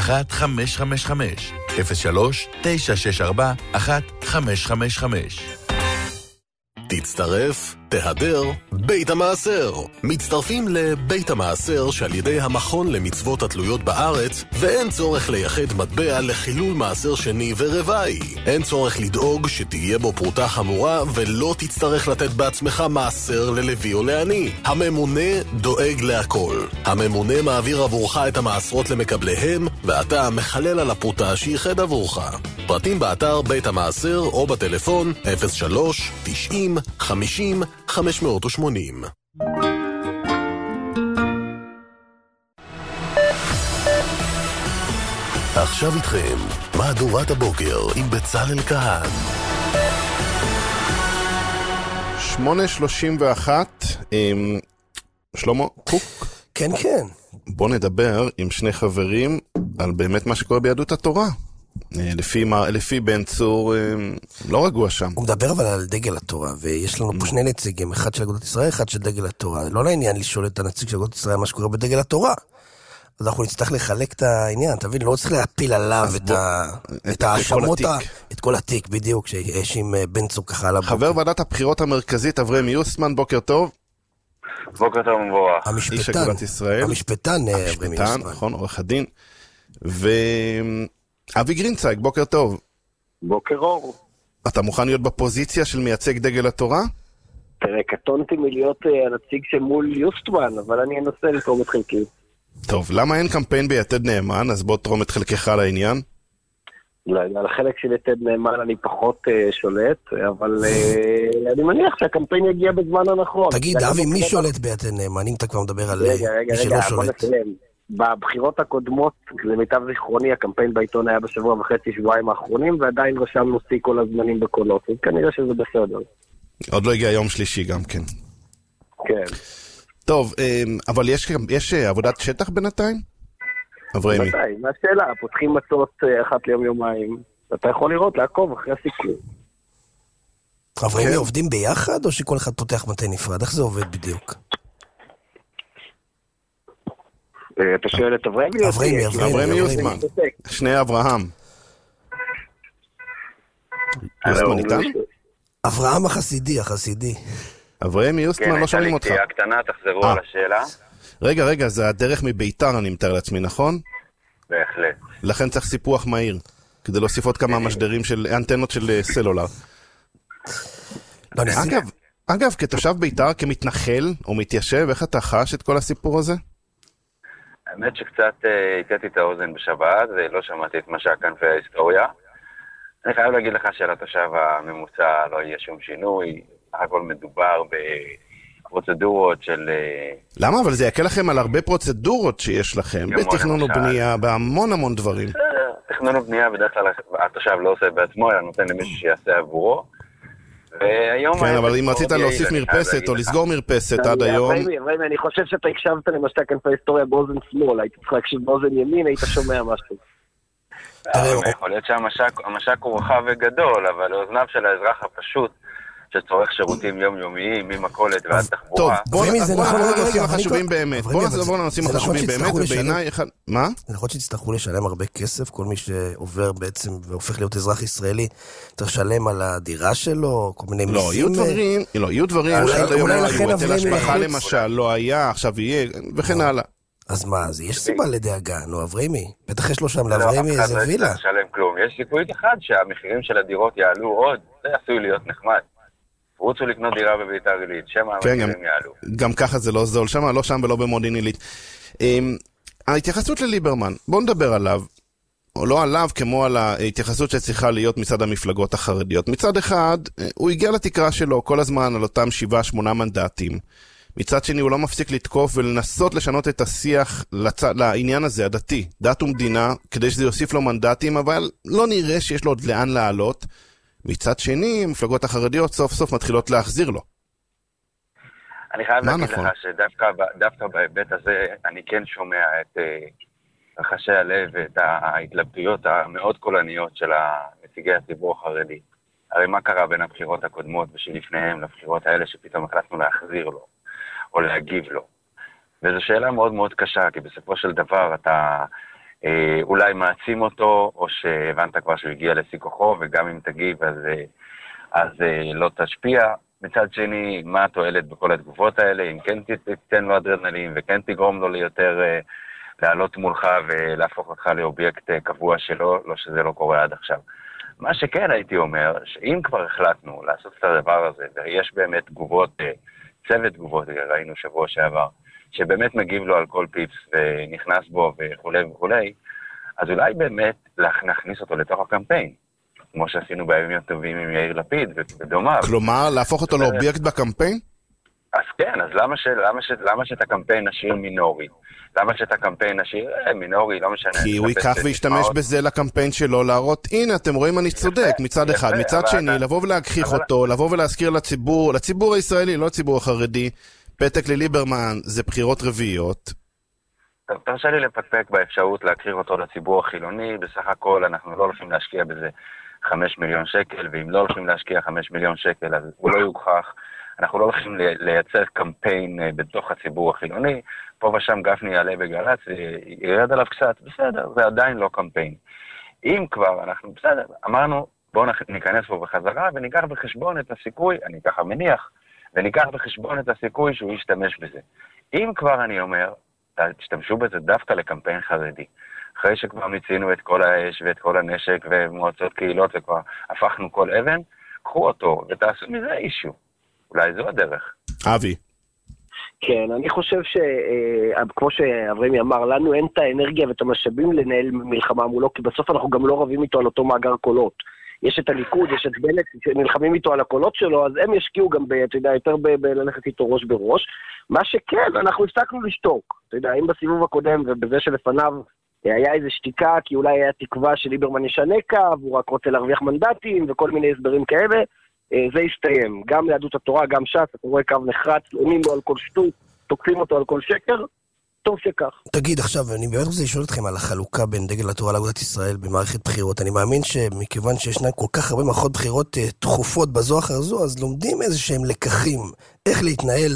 03-964-1555. תצטרף, תהדר, בית המעשר. מצטרפים לבית המעשר שעל ידי המכון למצוות התלויות בארץ, ואין צורך לייחד מטבע לחילול מעשר שני ורבעי. אין צורך לדאוג שתהיה בו פרוטה חמורה ולא תצטרך לתת בעצמך מעשר ללוי או לעני. הממונה דואג להכל. הממונה מעביר עבורך את המעשרות למקבליהם, ואתה מחלל על הפרוטה שייחד עבורך. פרטים באתר בית המעשר או בטלפון 03-90-50-580. עכשיו איתכם, מהדורת הבוקר עם בצלאל כהן. 8:31, שלמה קוק. כן, כן. בוא נדבר עם שני חברים על באמת מה שקורה ביהדות התורה. לפי בן צור, לא רגוע שם. הוא מדבר אבל על דגל התורה, ויש לנו פה שני נציגים, אחד של אגודת ישראל, אחד של דגל התורה. לא לעניין לשאול את הנציג של אגודת ישראל מה שקורה בדגל התורה. אז אנחנו נצטרך לחלק את העניין, תבין, לא צריך להפיל עליו את האשמות, את כל התיק, בדיוק, שיש עם בן צור ככה על הבוקר. חבר ועדת הבחירות המרכזית, אברהם יוסטמן, בוקר טוב. בוקר טוב מבורך. איש אגודת ישראל. המשפטן, אברהם יוסטמן. נכון, עורך הדין. אבי גרינצייג, בוקר טוב. בוקר אור. אתה מוכן להיות בפוזיציה של מייצג דגל התורה? תראה, קטונתי מלהיות הנציג שמול יוסטמן, אבל אני אנסה לתרום את חלקי. טוב, למה אין קמפיין ביתד נאמן? אז בוא תרום את חלקך לעניין. לא, על החלק של יתד נאמן אני פחות שולט, אבל אני מניח שהקמפיין יגיע בזמן הנכון. תגיד, אבי, מי שולט ביתד נאמן? אם אתה כבר מדבר על מי שלא שולט. בבחירות הקודמות, למיטב זיכרוני, הקמפיין בעיתון היה בשבוע וחצי, שבועיים האחרונים, ועדיין רשמנו שיא כל הזמנים בקולות, אז כנראה שזה בסדר. עוד לא הגיע יום שלישי גם כן. כן. טוב, אבל יש עבודת שטח בינתיים? אברהמי. בינתיים, מהשאלה, פותחים מטות אחת ליום-יומיים, אתה יכול לראות, לעקוב אחרי הסיכוי. אברהמי עובדים ביחד, או שכל אחד פותח מטה נפרד? איך זה עובד בדיוק? אתה שואל את אברהמי? אברהמי יוסטמן. שני אברהם. יוסטמן איתנו? אברהם החסידי. אברהמי יוסטמן, לא שומעים אותך. כן, הייתה לי קטנה, תחזרו על השאלה. רגע, זה הדרך מביתר, אני מתאר לעצמי, נכון? בהחלט. לכן צריך סיפוח מהיר, כדי להוסיף עוד כמה משדרים של אנטנות של סלולר. אגב, כתושב ביתר, כמתנחל או מתיישב, איך אתה חש את כל הסיפור הזה? האמת שקצת התייתי את האוזן בשבת, ולא שמעתי את מה שהכנפי ההיסטוריה. אני חייב להגיד לך שלתושב הממוצע לא יהיה שום שינוי, הכל מדובר בפרוצדורות של... למה? אבל זה יקל לכם על הרבה פרוצדורות שיש לכם, בתכנון ובנייה, בהמון דברים. תכנון ובנייה בדרך כלל התושב לא עושה בעצמו, אלא נותן למישהו שיעשה עבורו. כן, אבל אם רצית להוסיף מרפסת או לסגור מרפסת עד היום... אני חושב שאתה הקשבת למשל כנפי ההיסטוריה באוזן שמאל, היית צריך להקשיב באוזן ימין, היית שומע משהו. יכול להיות שהמשק הוא רחב וגדול, אבל לאוזניו של האזרח הפשוט, שצורך שירותים יומיומיים, ממכולת ועד תחבורה. טוב, בוא נעשים החשובים באמת. בוא נעשים החשובים באמת, ובעיניי... מה? זה נכון שתצטרכו לשלם הרבה כסף, כל מי שעובר בעצם והופך להיות אזרח ישראלי, צריך לשלם על הדירה שלו, כל מיני מיסים. לא, יהיו דברים שעד היום לא היו, היטל השבחה למשל, לא היה, עכשיו יהיה, וכן הלאה. אז מה, אז יש סיבה לדאגה, נו, אברהימי. בטח יש לו שם לאברהימי איזה וילה. לא שלם כלום. יש סיכוי אחד שהמחירים של הדירות יעלו עוד, זה עשוי להיות נחמד. רוצו לקנות דירה בביתר עילית, שמה המחירים יעלו. גם ככה זה לא זול, שמה לא שם ולא במודיעין עילית. ההתייחסות לליברמן, בואו נדבר עליו, או לא עליו, כמו על ההתייחסות שצריכה להיות מצד המפלגות החרדיות. מצד אחד, הוא הגיע לתקרה שלו כל הזמן על אותם 7-8 מנדטים. מצד שני, הוא לא מפסיק לתקוף ולנסות לשנות את השיח לעניין הזה, הדתי, דת ומדינה, כדי שזה יוסיף לו מנדטים, אבל לא נראה שיש לו עוד לאן לעלות. מצד שני, המפלגות החרדיות סוף סוף מתחילות להחזיר לו. אני חייב להגיד לך שדווקא בהיבט הזה, אני כן שומע את רחשי הלב ואת ההתלבטויות המאוד קולניות של נציגי הציבור החרדי. הרי מה קרה בין הבחירות הקודמות ושלפניהם לבחירות האלה שפתאום החלטנו להחזיר לו, או להגיב לו? וזו שאלה מאוד מאוד קשה, כי בסופו של דבר אתה אולי מעצים אותו, או שהבנת כבר שהוא הגיע לשיא כוחו, וגם אם תגיב אז לא תשפיע. מצד שני, מה התועלת בכל התגובות האלה? אם כן תיתן לו אדרנלין, וכן תגרום לו ליותר לעלות מולך ולהפוך אותך לאובייקט קבוע שלו, לא שזה לא קורה עד עכשיו. מה שכן הייתי אומר, שאם כבר החלטנו לעשות את הדבר הזה, ויש באמת תגובות, צוות תגובות, ראינו שבוע שעבר, שבאמת מגיב לו על כל פיפס ונכנס בו וכולי וכולי, אז אולי באמת נכניס אותו לתוך הקמפיין, כמו שעשינו בימים הטובים עם יאיר לפיד ודומיו. כלומר, להפוך אותו לאובייקט בקמפיין? אז כן, אז למה שאת הקמפיין נשאיר מינורי? למה שאת הקמפיין נשאיר מינורי, לא משנה. כי הוא ייקח וישתמש בזה לקמפיין שלו, להראות, הנה, אתם רואים אני צודק, מצד אחד. מצד שני, לבוא ולהכחיך אותו, לבוא ולהזכיר לציבור הישראלי, לא לציבור החרדי, פתק לליברמן זה בחירות רביעיות. תרשה לי לפקפק באפשרות להכיר אותו לציבור החילוני, בסך הכל אנחנו לא הולכים להשקיע בזה 5 מיליון שקל, ואם לא הולכים להשקיע 5 מיליון שקל, אז הוא לא יוכח. אנחנו לא הולכים לייצר קמפיין בתוך הציבור החילוני, פה ושם גפני יעלה בגלץ, ירד עליו קצת, בסדר, זה עדיין לא קמפיין. אם כבר אנחנו, בסדר, אמרנו, בואו ניכנס פה בחזרה, וניקח בחשבון את הסיכוי, אני ככה מניח, וניקח בחשבון את הסיכוי שהוא ישתמש בזה. אם כבר אני אומר, תשתמשו בזה דווקא לקמפיין חרדי. אחרי שכבר מיצינו את כל האש ואת כל הנשק ומועצות קהילות וכבר הפכנו כל אבן, קחו אותו ותעשו מזה אישו. אולי זו הדרך. אבי. כן, אני חושב כמו שאברהמי אמר, לנו אין את האנרגיה ואת המשאבים לנהל מלחמה מולו, כי בסוף אנחנו גם לא רבים איתו על אותו מאגר קולות. יש את הליכוד, יש את בנט, שנלחמים איתו על הקולות שלו, אז הם ישקיעו גם, אתה יודע, יותר בללכת איתו ראש בראש. מה שכן, אנחנו הפסקנו לשתוק. אתה יודע, אם בסיבוב הקודם ובזה שלפניו היה איזו שתיקה, כי אולי היה תקווה שליברמן ישנה קו, הוא רק רוצה להרוויח מנדטים וכל מיני הסברים כאלה, זה הסתיים. גם ליהדות התורה, גם ש"ס, אתה רואה קו נחרץ, עונים לו על כל שטות, תוקפים אותו על כל שקר, טוב שכך. תגיד עכשיו, אני באמת רוצה לשאול אתכם על החלוקה בין דגל התורה לאגודת ישראל במערכת בחירות. אני מאמין שמכיוון שישנן כל כך הרבה מערכות בחירות תכופות בזו אחר זו, אז לומדים איזה שהם לקחים, איך להתנהל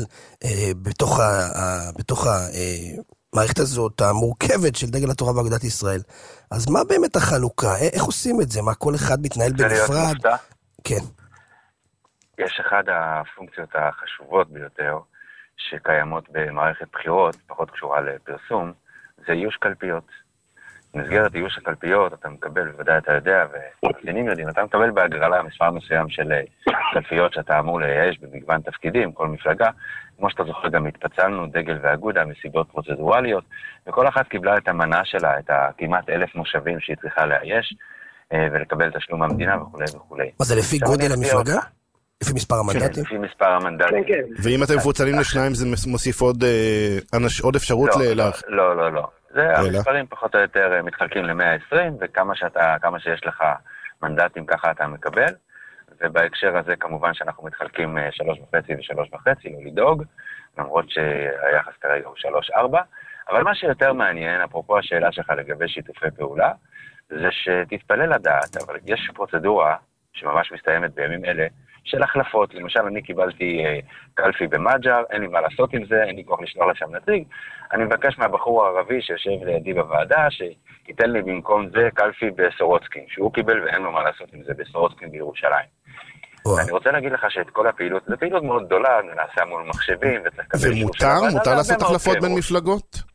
בתוך המערכת הזאת המורכבת של דגל התורה באגודת ישראל. אז מה באמת החלוקה? איך עושים את זה? מה כל אחד מתנהל בנפרד? כן. יש אחד הפונקציות החשובות ביותר שקיימות במערכת בחירות, פחות קשורה לפרסום, זה איוש קלפיות. במסגרת איוש הקלפיות אתה מקבל, בוודאי אתה יודע, ומאזינים יודעים, אתה מקבל בהגרלה מספר מסוים של קלפיות שאתה אמור לאייש במגוון תפקידים, כל מפלגה. כמו שאתה זוכר, גם התפצלנו דגל ואגודה מסיבות פרוצדורליות, וכל אחת קיבלה את המנה שלה, את כמעט 1,000 מושבים שהיא צריכה לאייש, ולקבל תשלום המדינה וכו' וכו'. מה זה לפי גודל המפלגה? לפי מספר המנדטים? לפי מספר המנדטים. ואם אתם מפוצלים לשניים זה מוסיף עוד אפשרות לא. זה המספרים פחות או יותר מתחלקים ל-120, וכמה שיש לך מנדטים ככה אתה מקבל, ובהקשר הזה כמובן שאנחנו מתחלקים 3.5 ו3.5, לא לדאוג, למרות שהיחס כרגע הוא 3.4, אבל מה שיותר מעניין, אפרופו השאלה שלך לגבי שיתופי פעולה, זה שתתפלל לדעת, אבל יש פרוצדורה שממש מסתיימת בימים אלה, של החלפות. למשל, אני קיבלתי קלפי במג'ר, אין לי מה לעשות עם זה, אין לי כוח לשלוח לשם נציג. אני מבקש מהבחור הערבי שיושב לידי בוועדה, שייתן לי במקום זה קלפי בסורוצקין, שהוא קיבל ואין לו מה לעשות עם זה בסורוצקין בירושלים. אני רוצה להגיד לך שאת כל הפעילות, זו פעילות מאוד גדולה, נעשה מול מחשבים, ומותר לעשות החלפות בין מפלגות? כן,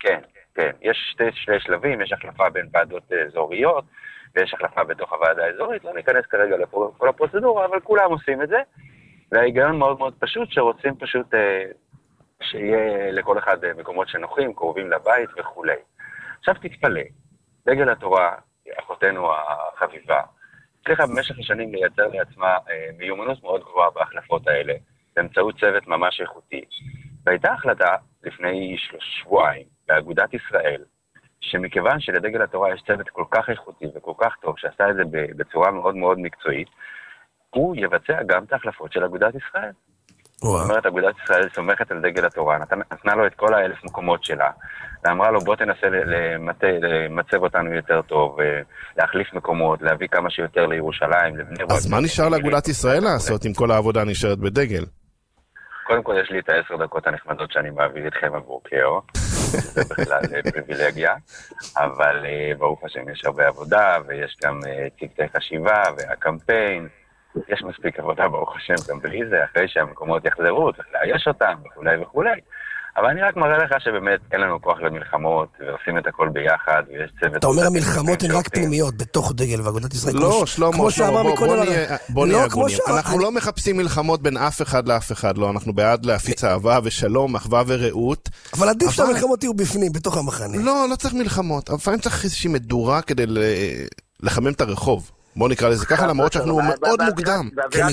כן, יש שני שלבים, יש החלפה בין ועדות אזוריות, ויש החלפה בתוך הוועדה האזורית, לא ניכנס כרגע לכל הפרוצדורה, אבל כולם עושים את זה, וההיגיון מאוד מאוד פשוט, שרוצים פשוט שיהיה לכל אחד מקומות שנוחים, קרובים לבית וכו'. עכשיו תתפלא, דגל התורה, אחותנו החביבה, הצליחה במשך השנים לייצר לעצמה מיומנות מאוד גבוהה בהחלפות האלה, באמצעות צוות ממש איכותי. והייתה החלטה לפני שבועיים באגודת ישראל, שמכיוון שלדגל התורה יש צוות כל כך איכותי וכל כך טוב, שעשה את זה בצורה מאוד מאוד מקצועית, הוא יבצע גם את ההחלפות של אגודת ישראל. זאת אומרת, אגודת ישראל סומכת על דגל התורה, נתנה לו את כל 1,000 מקומות שלה, ואמרה לו בוא תנסה למצב אותנו יותר טוב, להחליף מקומות, להביא כמה שיותר לירושלים, לבני ברק. אז מה נשאר לאגודת ישראל לעשות אם כל העבודה נשארת בדגל? קודם כל יש לי את 10 דקות הנחמדות שאני מעביר איתכם עבור קאו, זה בכלל פריבילגיה, אבל ברוך השם יש הרבה עבודה, ויש גם צוותי חשיבה והקמפיין, יש מספיק עבודה ברוך השם גם בלי זה, אחרי שהמקומות יחזרו, צריך לאייש אותם וכולי וכולי. אבל אני רק מראה לך שבאמת אין לנו כוח למלחמות, ועושים את הכל ביחד, ויש צוות... אתה אומר המלחמות הן רק פנימיות, בתוך דגל ואגודת ישראל. לא, שלמה, בוא נהיה הגונים. אנחנו לא מחפשים מלחמות בין אף אחד לאף אחד, לא, אנחנו בעד להפיץ אהבה ושלום, אחווה ורעות. אבל עדיף שהמלחמות יהיו בפנים, בתוך המחנה. לא צריך מלחמות, אבל לפעמים צריך איזושהי מדורה כדי לחמם את הרחוב. בוא נקרא לזה ככה, למרות שאנחנו מאוד מוקדם.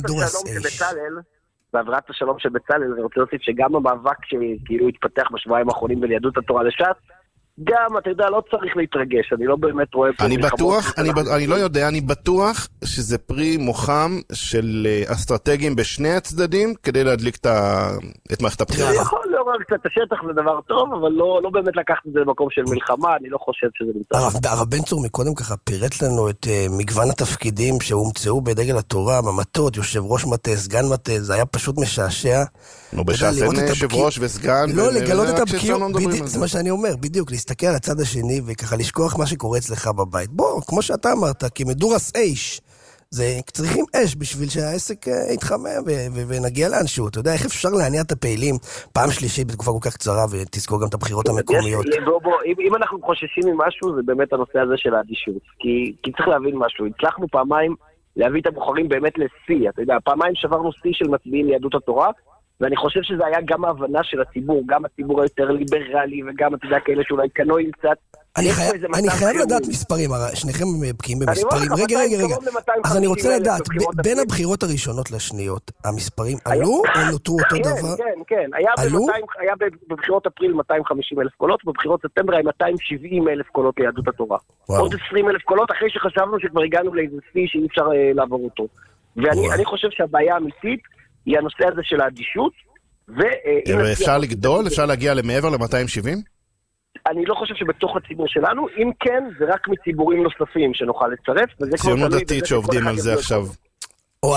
בעברת השלום של בצלאל, אני רוצה להוסיף שגם המאבק שכאילו התפתח בשבועיים האחרונים ביהדות התורה לש"ס, גם, אתה יודע, לא צריך להתרגש, אני לא באמת רואה פה אני לא יודע, אני בטוח שזה פרי מוחם של אסטרטגים בשני הצדדים, כדי להדליק את מערכת הבחירה. אני יכול לעורר קצת השטח, זה דבר טוב, אבל לא באמת לקחת את זה למקום של מלחמה, אני לא חושב שזה נמצא. הרב בן צור מקודם ככה פירט לנו את מגוון התפקידים שהומצאו בדגל התורה, ממתות, יושב ראש מטה, סגן מטה, זה היה פשוט משעשע. נו, בש"ס אין יושב ראש וסגן, לא, לגלות את הבקיאות, זה מה שאני אומר, בדיוק, להסתכל על הצד השני וככה לשכוח מה שקורה אצלך בבית. בוא, כמו שאתה אמרת, כמדורס אש, צריכים אש בשביל שהעסק יתחמם ונגיע לאנשהו. אתה יודע, איך אפשר להניע את הפעילים פעם שלישית בתקופה כל כך קצרה ותזכור גם את הבחירות המקומיות? אם אנחנו חוששים ממשהו, זה באמת הנושא הזה של האדישות. כי צריך להבין משהו. הצלחנו פעמיים להביא את הבוחרים באמת לשיא. אתה יודע, פעמיים שברנו שיא של מצביעים ליהדות התורה, ואני חושב שזה היה גם ההבנה של הציבור, גם הציבור היותר ליברלי, וגם, אתה יודע, כאלה שאולי קנועים קצת. אני חייב לדעת מספרים, שניכם בקיאים במספרים. רגע. אז אני רוצה לדעת, בין הבחירות הראשונות לשניות, המספרים עלו או נותרו אותו דבר? כן. היה בבחירות אפריל 250,000 קולות, בבחירות ספטמבר היה 270,000 קולות ליהדות התורה. עוד 20,000 קולות אחרי שחשבנו שכבר הגענו לאיזה שיא שאי אפשר לעבור אותו. ואני חושב שהבעיה האמיתית היא הנושא הזה של האדישות. ואפשר לגדול? אפשר להגיע למעבר ל-270? אני לא חושב שבתוך הציבור שלנו, אם כן, זה רק מציבורים נוספים שנוכל לצרף. ציונות דתית שעובדים על זה עכשיו. או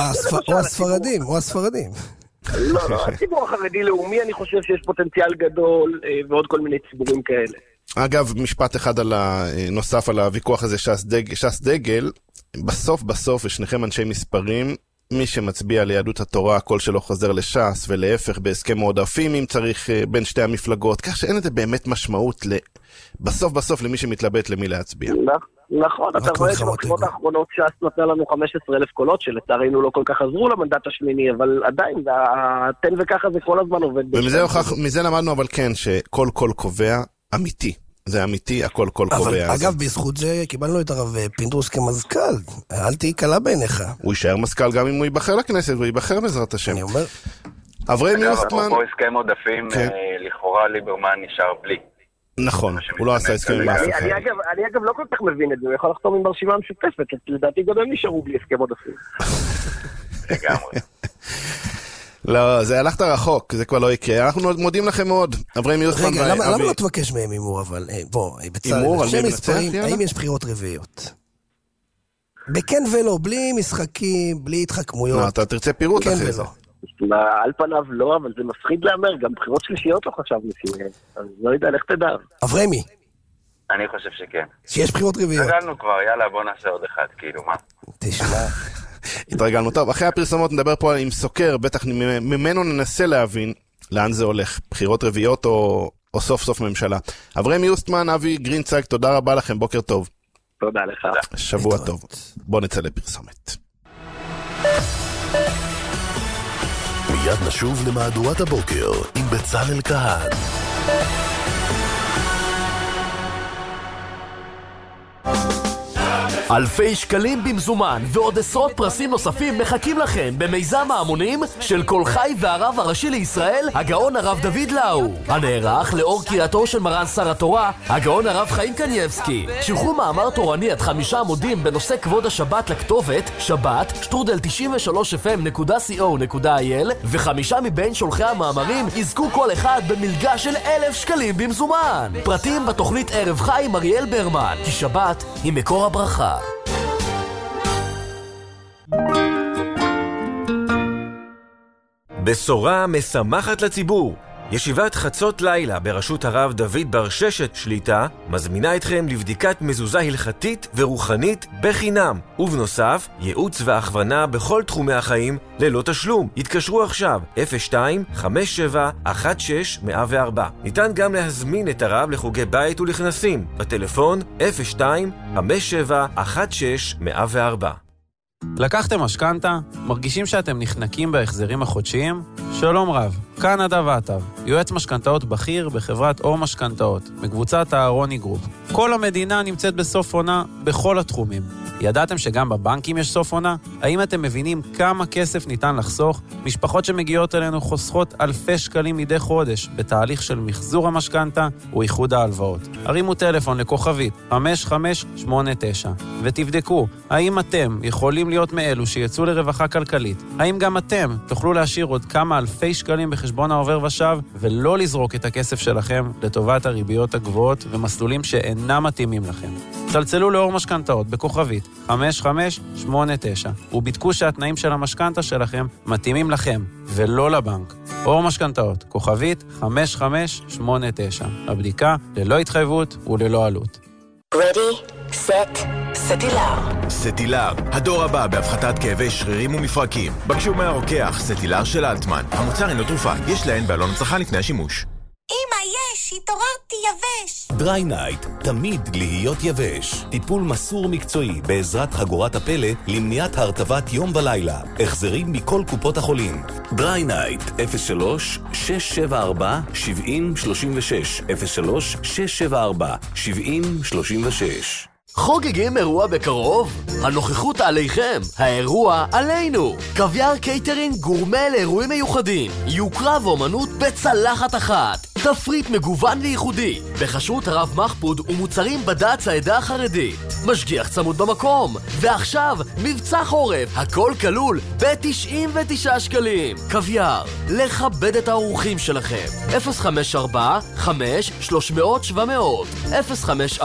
הספרדים. לא, הציבור החרדי-לאומי, אני חושב שיש פוטנציאל גדול, ועוד כל מיני ציבורים כאלה. אגב, משפט אחד נוסף על הוויכוח הזה, ש"ס דגל, בסוף, ושניכם אנשי מספרים, מי שמצביע ליהדות התורה, הכל שלו חוזר לש"ס, ולהפך בהסכם מועדפים, אם צריך בין שתי המפלגות, כך שאין לזה באמת משמעות בסוף למי שמתלבט למי להצביע. נכון, אתה רואה שבבחירות האחרונות ש"ס נתנה לנו 15,000 קולות, שלצערנו לא כל כך עזרו למנדט השמיני, אבל עדיין, תן וככה זה כל הזמן עובד. ומזה למדנו אבל כן, שכל קול קובע אמיתי. זה אמיתי, הכל קובע. אגב, בזכות זה קיבלנו את הרב פינדרוס כמזכ"ל. אל תהי קלה בעיניך. הוא יישאר מזכ"ל גם אם הוא ייבחר לכנסת, הוא ייבחר בעזרת השם. אני אומר. אברהם יוסטמן. אגב, פה הסכם עודפים, לכאורה ליברמן נשאר בלי. נכון, הוא לא עשה הסכם עם אף אחד. אני אגב לא כל כך מבין את זה, הוא יכול לחתום עם ברשימה המשותפת, לדעתי גם הם נשארו בלי הסכם עודפים. לגמרי. לא, זה הלכת רחוק, זה כבר לא יקרה. אנחנו מודים לכם מאוד, אברהם יוסטמן. רגע, למה לא תבקש מהם אימור, אבל בוא, בצלאל, האם יש בחירות רביעיות? בכן ולא, בלי משחקים, בלי התחכמויות. אתה תרצה פירוט אחרי זה. על פניו לא, אבל זה מפחיד לאמר, גם בחירות שלישיות לא חשבנו שיהיה, אז לא יודע, לך תדע. אברמי. אני חושב שכן. שיש בחירות רביעיות. התרגלנו כבר, יאללה, בוא נעשה עוד אחד, כאילו, מה? תשמע. התרגלנו. טוב, אחרי הפרסומות נדבר פה עם סוקר, בטח ממנו ננסה להבין לאן זה הולך. בחירות רביעיות או או סוף סוף ממשלה. אברהם יוסטמן, אבי גרינצייג, תודה רבה לכם, בוקר טוב. תודה לך. שבוע טוב. בוא נצא לפרסומת. מיד נשוב למהדורת הבוקר עם בצלאל כהן. אלפי שקלים במזומן ועוד עשרות פרסים נוספים מחכים לכם במיזם ההמונים של כל חי והרב הראשי לישראל, הגאון הרב דוד לאו, הנערך לאור קריאתו של מרן שר התורה, הגאון הרב חיים קנייבסקי. שלחו מאמר תורני עד 5 עמודים בנושא כבוד השבת לכתובת shabbat@93fm.co.il, ו5 מבין שולחי המאמרים יזכו כל אחד במלגה של 1,000 שקלים במזומן. פרטים בתוכנית ערב חי עם אריאל ברמן, כי שבת היא מקור הברכה. בשורה משמחת לציבור. ישיבת חצות לילה בראשות הרב דוד בר ששת שליטה מזמינה אתכם לבדיקת מזוזה הלכתית ורוחנית בחינם, ובנוסף ייעוץ והכוונה בכל תחומי החיים ללא תשלום. התקשרו עכשיו 02-57-16-104. ניתן גם להזמין את הרב לחוגי בית ולכנסים בטלפון 02-57-16-104. לקחתם משכנתה? מרגישים שאתם נחנקים בהחזרים החודשיים? שלום רב, כאן אדם ועטב, יועץ משכנתאות בכיר בחברת אור משכנתאות, מקבוצת הארוני גרופ. כל המדינה נמצאת בסוף עונה בכל התחומים. ידעתם שגם בבנקים יש סוף עונה? האם אתם מבינים כמה כסף ניתן לחסוך? משפחות שמגיעות אלינו חוסכות אלפי שקלים מדי חודש בתהליך של מחזור המשכנתה ואיחוד ההלוואות. הרימו טלפון לכוכבית 5589 ותבדקו האם אתם יכולים להיות מאלו שיצאו לרווחה כלכלית. האם גם אתם תוכלו להשאיר עוד כמה אלפי שקלים בחשבון העובר ושב ולא לזרוק את הכסף שלכם לטובת הריביות הגבוהות ומסלולים שאינם מתאימים לכם. צלצלו לאור משכנתאות בכוכבית 5589 ובדקו שהתנאים של המשכנתה שלכם מתאימים לכם ולא לבנק. אור משכנתאות, כוכבית 5589. הבדיקה ללא התחייבות וללא עלות. Ready, set, סטילר. סטילר, הדור הבא בהפחתת כאבי שרירים ומפרקים. בקשו מהרוקח, סטילר של אלטמן. המוצר אינו תרופה, יש להן בעלון הצלחה לפני השימוש. אמא, יש, התעוררתי יבש. דריי נייט, תמיד להיות יבש. טיפול מסור מקצועי בעזרת חגורת הפלא למניעת הרטבת יום ולילה. החזרים מכל קופות החולים. דריי נייט, 03-674-7036. 03-674-7036. חוגגים אירוע בקרוב? הנוכחות עליכם, האירוע עלינו. קוויאר קייטרינג גורמה לאירועים מיוחדים, יוקרה ואומנות בצלחת אחת, תפריט מגוון וייחודי, בחשות הרב מחפוד ומוצרים בד"ץ העדה החרדית, משגיח צמוד במקום, ועכשיו מבצע חורף, הכל כלול ב-99 שקלים. קוויאר, לכבד את האורחים שלכם. 054-5-300-700 054-5-300-700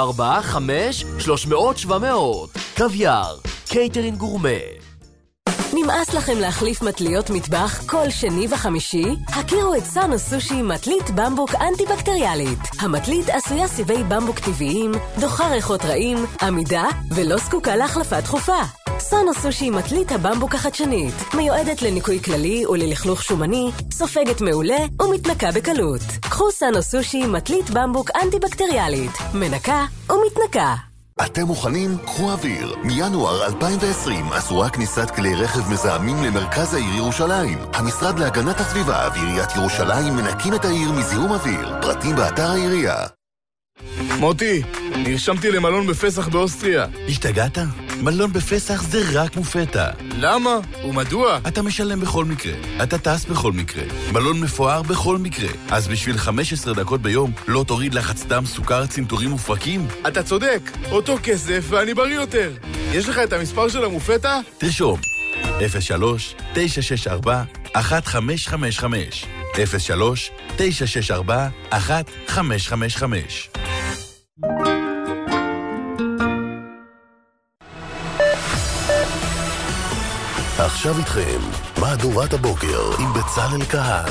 קוויאר, קייטרינג גורמה. נמאס לכם להחליף מטליות מטבח כל שני וחמישי? הכירו את סאנו סושי מטלית במבוק אנטי-בקטריאלית. המטלית עשויה סיבי במבוק טבעיים, דוחה ריחות רעים, עמידה ולא זקוקה להחלפה דחופה. סאנו סושי מטלית הבמבוק החדשנית, מיועדת לניקוי כללי וללכלוך שומני, סופגת מעולה ומתנקה בקלות. קחו סאנו סושי מטלית במבוק אנטי-בקטריאלית, מנקה ומתנקה. אתם מוכנים? קחו אוויר. מינואר 2020 אסורה כניסת כלי רכב מזהמים למרכז העיר ירושלים. המשרד להגנת הסביבה ועיריית ירושלים מנקים את העיר מזיהום אוויר. פרטים באתר העירייה. מוטי, נרשמתי למלון בפסח באוסטריה. השתגעת? מלון בפסח זה רק מופתע. למה? ומדוע? אתה משלם בכל מקרה, אתה טס בכל מקרה, מלון מפואר בכל מקרה. אז בשביל 15 דקות ביום לא תוריד לחץ דם, סוכר, צנתורים ופרקים? אתה צודק, אותו כסף ואני בריא יותר. יש לך את המספר של המופתע? תרשום 03-964-1555 03-964-1555. עכשיו איתכם, מהדורת הבוקר עם בצלאל כהן.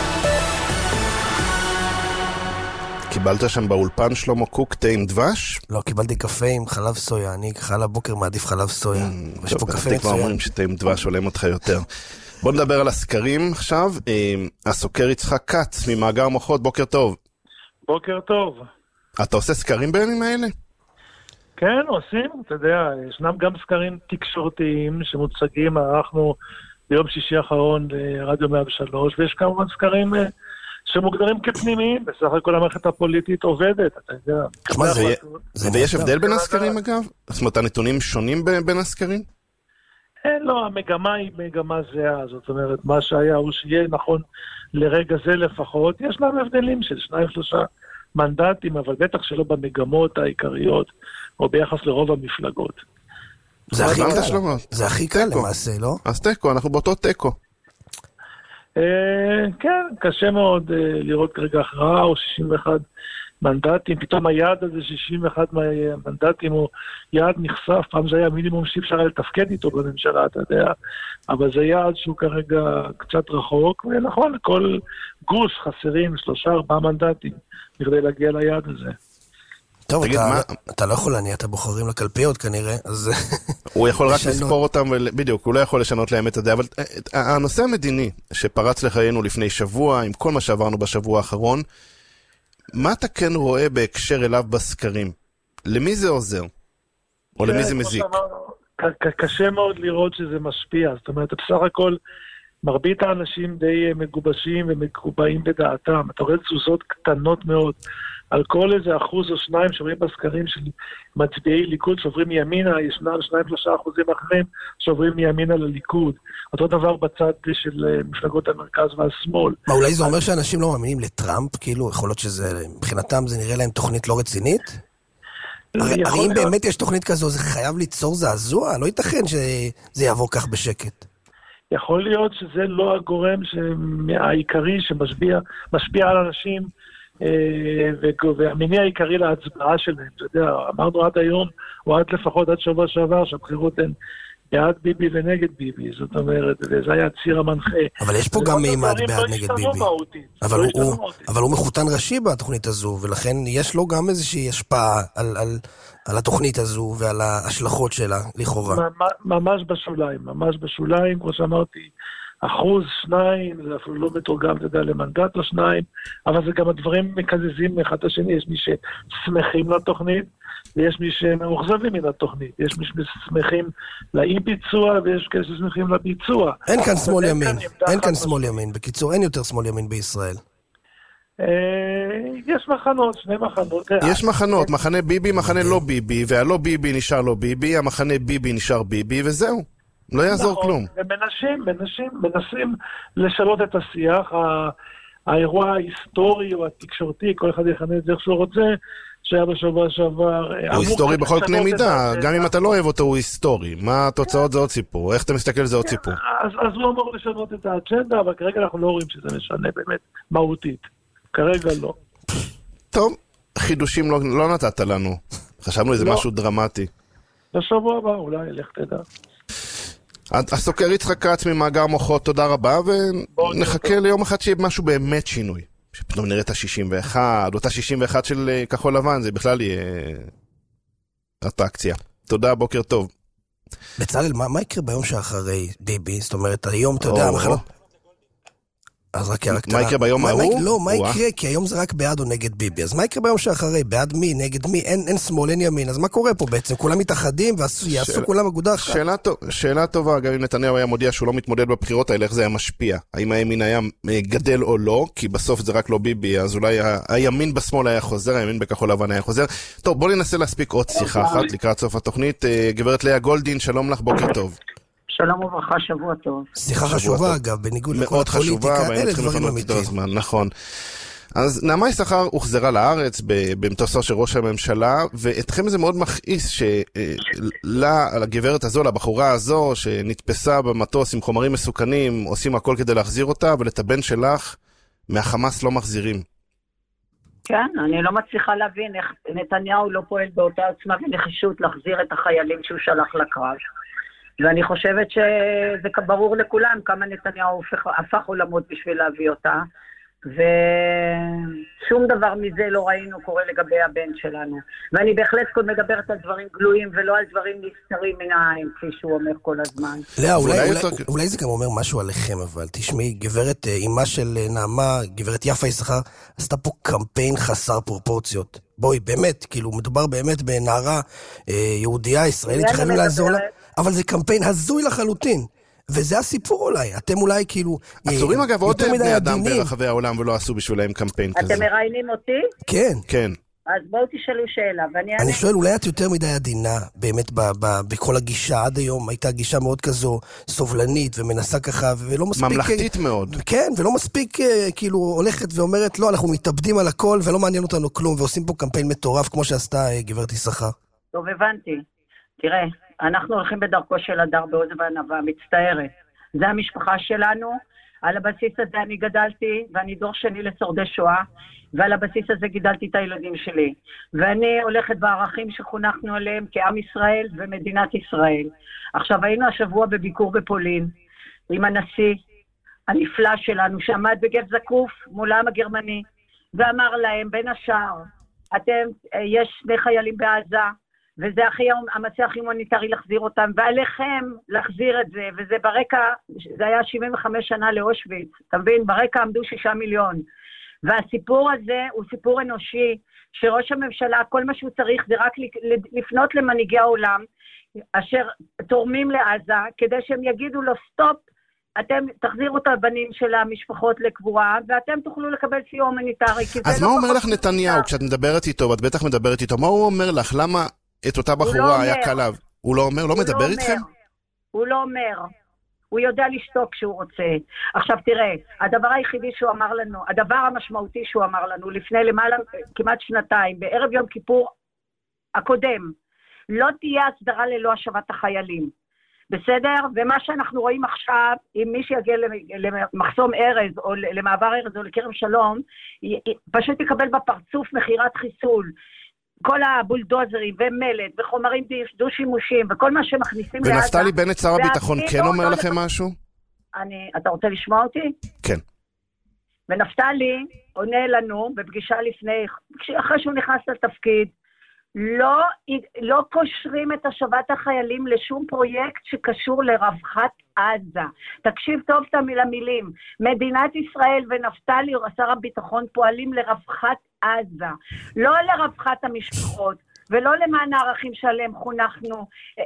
קיבלת שם באולפן שלמה קוק תה עם דבש? לא, קיבלתי קפה עם חלב סויה. אני על הבוקר מעדיף חלב סויה. יש פה קפה כבר אומרים שתה עם דבש עולם אותך יותר. בוא נדבר על הסקרים עכשיו. הסוקר יצחק קץ ממאגר מוחות, בוקר טוב. בוקר טוב. אתה עושה סקרים בימים האלה? כן, עושים, אתה יודע, ישנם גם סקרים תקשורתיים שמוצגים, ערכנו ביום שישי האחרון לרדיו 103, ויש כמובן סקרים שמוגדרים כפנימיים, בסך הכל המערכת הפוליטית עובדת, אתה יודע. ויש הבדל בין הסקרים אגב? זאת אומרת, הנתונים שונים בין הסקרים? לא, המגמה היא מגמה זהה, זאת אומרת, מה שהיה הוא שיהיה נכון לרגע זה לפחות, יש להם הבדלים של 2-3 מנדטים, אבל בטח שלא במגמות העיקריות, או ביחס לרוב המפלגות. זה הכי קל, זה הכי קל למעשה, לא? אז תיקו, אנחנו באותו תיקו. כן, קשה מאוד לראות כרגע הכרעה, או 61 מנדטים, פתאום היעד הזה 61 מנדטים הוא יעד נחשף, פעם זה היה מינימום שאפשר לתפקד איתו בממשלה, אתה יודע, אבל זה יעד שהוא כרגע קצת רחוק, ונכון, כל גוש חסרים 3-4 מנדטים כדי להגיע ליעד הזה. טוב, אתה לא יכול להניע את הבוחרים לקלפיות כנראה, אז... הוא יכול רק לספור אותם, בדיוק, הוא לא יכול לשנות להם את זה, אבל הנושא המדיני שפרץ לחיינו לפני שבוע, עם כל מה שעברנו בשבוע האחרון, מה אתה כן רואה בהקשר אליו בסקרים? למי זה עוזר? או למי זה מזיק? קשה מאוד לראות שזה משפיע, זאת אומרת, בסך הכל מרבית האנשים די מגובשים ומקובעים בדעתם, אתה רואה תזוזות קטנות מאוד, על כל איזה 1% או 2% שעוברים בסקרים של מצביעי ליכוד שעוברים מימינה, ישנם 2-3% אחרים שעוברים מימינה לליכוד. אותו דבר בצד של מפלגות המרכז והשמאל. מה, אולי זה אומר שאנשים לא מאמינים לטראמפ? כאילו, יכול להיות שזה, מבחינתם זה נראה להם תוכנית לא רצינית? הרי אם באמת יש תוכנית כזו, זה חייב ליצור זעזוע? לא ייתכן שזה יעבור כך בשקט. יכול להיות שזה לא הגורם העיקרי שמשפיע על אנשים, והמניע העיקרי להצבעה שלהם, אתה יודע, אמרנו עד היום, או עד לפחות עד שבוע שעבר, שהבחירות הן בעד ביבי ונגד ביבי, זאת אומרת, וזה היה הציר המנחה. אבל יש פה גם מימד בעד נגד ביבי. אבל הוא מחותן ראשי בתוכנית הזו, ולכן יש לו גם איזושהי השפעה על התוכנית הזו ועל ההשלכות שלה, לכאורה. ממש בשוליים, כמו שאמרתי, 1-2%, זה אפילו לא מתורגם, אתה יודע, למנדט או 2%, אבל זה גם הדברים מקזזים מאחד השני, יש מי ששמחים לתוכנית, ויש מי שמאוכזבים מן התוכנית, יש מי ששמחים לאי ביצוע, ויש כאלה ששמחים לביצוע. אין כאן שמאל ימין, אין כאן שמאל ימין, בקיצור, אין יותר שמאל ימין בישראל. יש מחנות, 2 מחנות. יש מחנות, מחנה ביבי, מחנה לא ביבי, והלא ביבי נשאר לא ביבי, המחנה ביבי נשאר ביבי, וזהו. לא יעזור כלום. מנסים לשנות את השיח, האירוע ההיסטורי או התקשורתי, כל אחד יכנה את זה איך שהוא רוצה, שהיה בשבוע שעבר... הוא היסטורי בכל קנה מידה, גם אם אתה לא אוהב אותו הוא היסטורי. מה התוצאות זה עוד סיפור, איך אתה מסתכל זה עוד סיפור. אז הוא אמור לשנות את האג'נדה, אבל כרגע אנחנו לא רואים שזה משנה באמת מהותית. כרגע לא. טוב, חידושים לא נתת לנו. חשבנו איזה משהו דרמטי. בשבוע הבא אולי, לך תדע. הסוקר יצחק כץ ממאגר מוחות, תודה רבה, ונחכה ליום אחד שיהיה משהו באמת שינוי. שפתאום נראה את ה-61, אותה 61 של כחול לבן, זה בכלל יהיה אטרקציה. תודה, בוקר טוב. בצלאל, מה יקרה ביום שאחרי ביבי? זאת אומרת, היום, אתה יודע, המחנות... אז רק מה יקרה ביום ההוא? לא, מה יקרה? כי היום זה רק בעד או נגד ביבי. אז מה יקרה ביום שאחרי? בעד מי? נגד מי? אין שמאל, אין ימין. אז מה קורה פה בעצם? כולם מתאחדים ויעשו כולם אגודה אחת. שאלה טובה, גם אם נתניהו היה מודיע שהוא לא מתמודד בבחירות האלה, איך זה היה משפיע? האם הימין היה גדל או לא? כי בסוף זה רק לא ביבי, אז אולי הימין בשמאל היה חוזר, הימין בכחול לבן היה חוזר. טוב, בוא ננסה להספיק עוד שיחה אחת לקראת סוף התוכנית. גברת לאה גולדין, שלום לך, בוקר טוב. שלום וברכה, שבוע טוב. שיחה חשובה אגב, בניגוד לכל הפוליטיקה, אלה דברים אמיתיים. נכון. אז נעמה יששכר הוחזרה לארץ במטוסו של ראש הממשלה, ואתכם זה מאוד מכעיס שלגברת הזו, לבחורה הזו, שנתפסה במטוס עם חומרים מסוכנים, עושים הכל כדי להחזיר אותה, אבל את הבן שלך מהחמאס לא מחזירים. כן, אני לא מצליחה להבין איך נתניהו לא פועל באותה עוצמה ונחישות להחזיר את החיילים שהוא שלח לקרב. ואני חושבת שזה ברור לכולם כמה נתניהו הפך עולמות בשביל להביא אותה. ושום דבר מזה לא ראינו קורה לגבי הבן שלנו. ואני בהחלט מדברת על דברים גלויים ולא על דברים נסתרים מן העין, כפי שהוא אומר כל הזמן. לאה, אולי זה גם אומר משהו עליכם, אבל תשמעי, גברת אימה של נעמה, גברת יפה יששכר, עשתה פה קמפיין חסר פרופורציות. בואי, באמת, כאילו, מדובר באמת בנערה יהודייה ישראלית שחייבים לעזור לה, אבל זה קמפיין הזוי לחלוטין. וזה הסיפור אולי, אתם אולי כאילו... עצורים אגב עוד בני אדם ברחבי העולם ולא עשו בשבילהם קמפיין כזה. אתם מראיינים אותי? כן. כן. אז בואו תשאלו שאלה, ואני אענה. אני שואל, אולי את יותר מדי עדינה, באמת בכל הגישה, עד היום הייתה גישה מאוד כזו סובלנית ומנסה ככה, ולא מספיק... ממלכתית מאוד. כן, ולא מספיק כאילו הולכת ואומרת, לא, אנחנו מתאבדים על הכל ולא מעניין אותנו כלום, ועושים פה קמפיין מטורף כמו שעשתה גברת יששכר. טוב, הבנתי. תראה, אנחנו הולכים בדרכו של הדר בעוז וענווה, מצטערת. זה המשפחה שלנו, על הבסיס הזה אני גדלתי, ואני דור שני לשורדי שואה, ועל הבסיס הזה גידלתי את הילדים שלי. ואני הולכת בערכים שחונכנו עליהם כעם ישראל ומדינת ישראל. עכשיו, היינו השבוע בביקור בפולין, עם הנשיא הנפלא שלנו, שעמד בגב זקוף מול העם הגרמני, ואמר להם, בין השאר, יש שני חיילים בעזה, וזה המעשה הכי הומניטרי להחזיר אותם, ועליכם להחזיר את זה, וזה ברקע, זה היה 75 שנה לאושוויץ, אתה מבין? ברקע עמדו 6 מיליון, והסיפור הזה הוא סיפור אנושי, שראש הממשלה, כל מה שהוא צריך זה רק לפנות למנהיגי העולם, אשר תורמים לעזה, כדי שהם יגידו לו סטופ, אתם תחזירו את הבנים של המשפחות לקבורה, ואתם תוכלו לקבל סיוע הומניטרי. אז מה אומר לך נתניהו כשאת מדברת איתו, ואת בטח מדברת איתו, מה הוא אומר לך? למה את אותה בחורה היה קלב? הוא לא אומר? לא מדבר איתכם? הוא לא אומר. הוא יודע לשתוק כשהוא רוצה. עכשיו תראה, הדבר היחידי שהוא אמר לנו, הדבר המשמעותי שהוא אמר לנו, לפני למעלה, כמעט שנתיים, בערב יום כיפור הקודם, לא תהיה הסדרה ללא השבת החיילים. בסדר? ומה שאנחנו רואים עכשיו, אם מי שיגיע למחסום ארז, או למעבר ארז, או לכרם שלום, פשוט יקבל בפרצוף מחירת חיסול. כל הבולדוזרים ומלט וחומרים דו-שימושים, וכל מה שמכניסים לעזה. ונפתלי בנט שר הביטחון כן אומר לכם משהו? אתה רוצה לשמוע אותי? כן. ונפתלי עונה לנו בפגישה אחרי שהוא נכנס לתפקיד, לא קושרים את השבת החיילים לשום פרויקט שקשור לרווחת עזה. תקשיב טוב את המילים. מדינת ישראל ונפתלי, שר הביטחון, פועלים לרווחת עזה. לא לרווחת המשפחות, ולא למען הערכים שעליהם חונכנו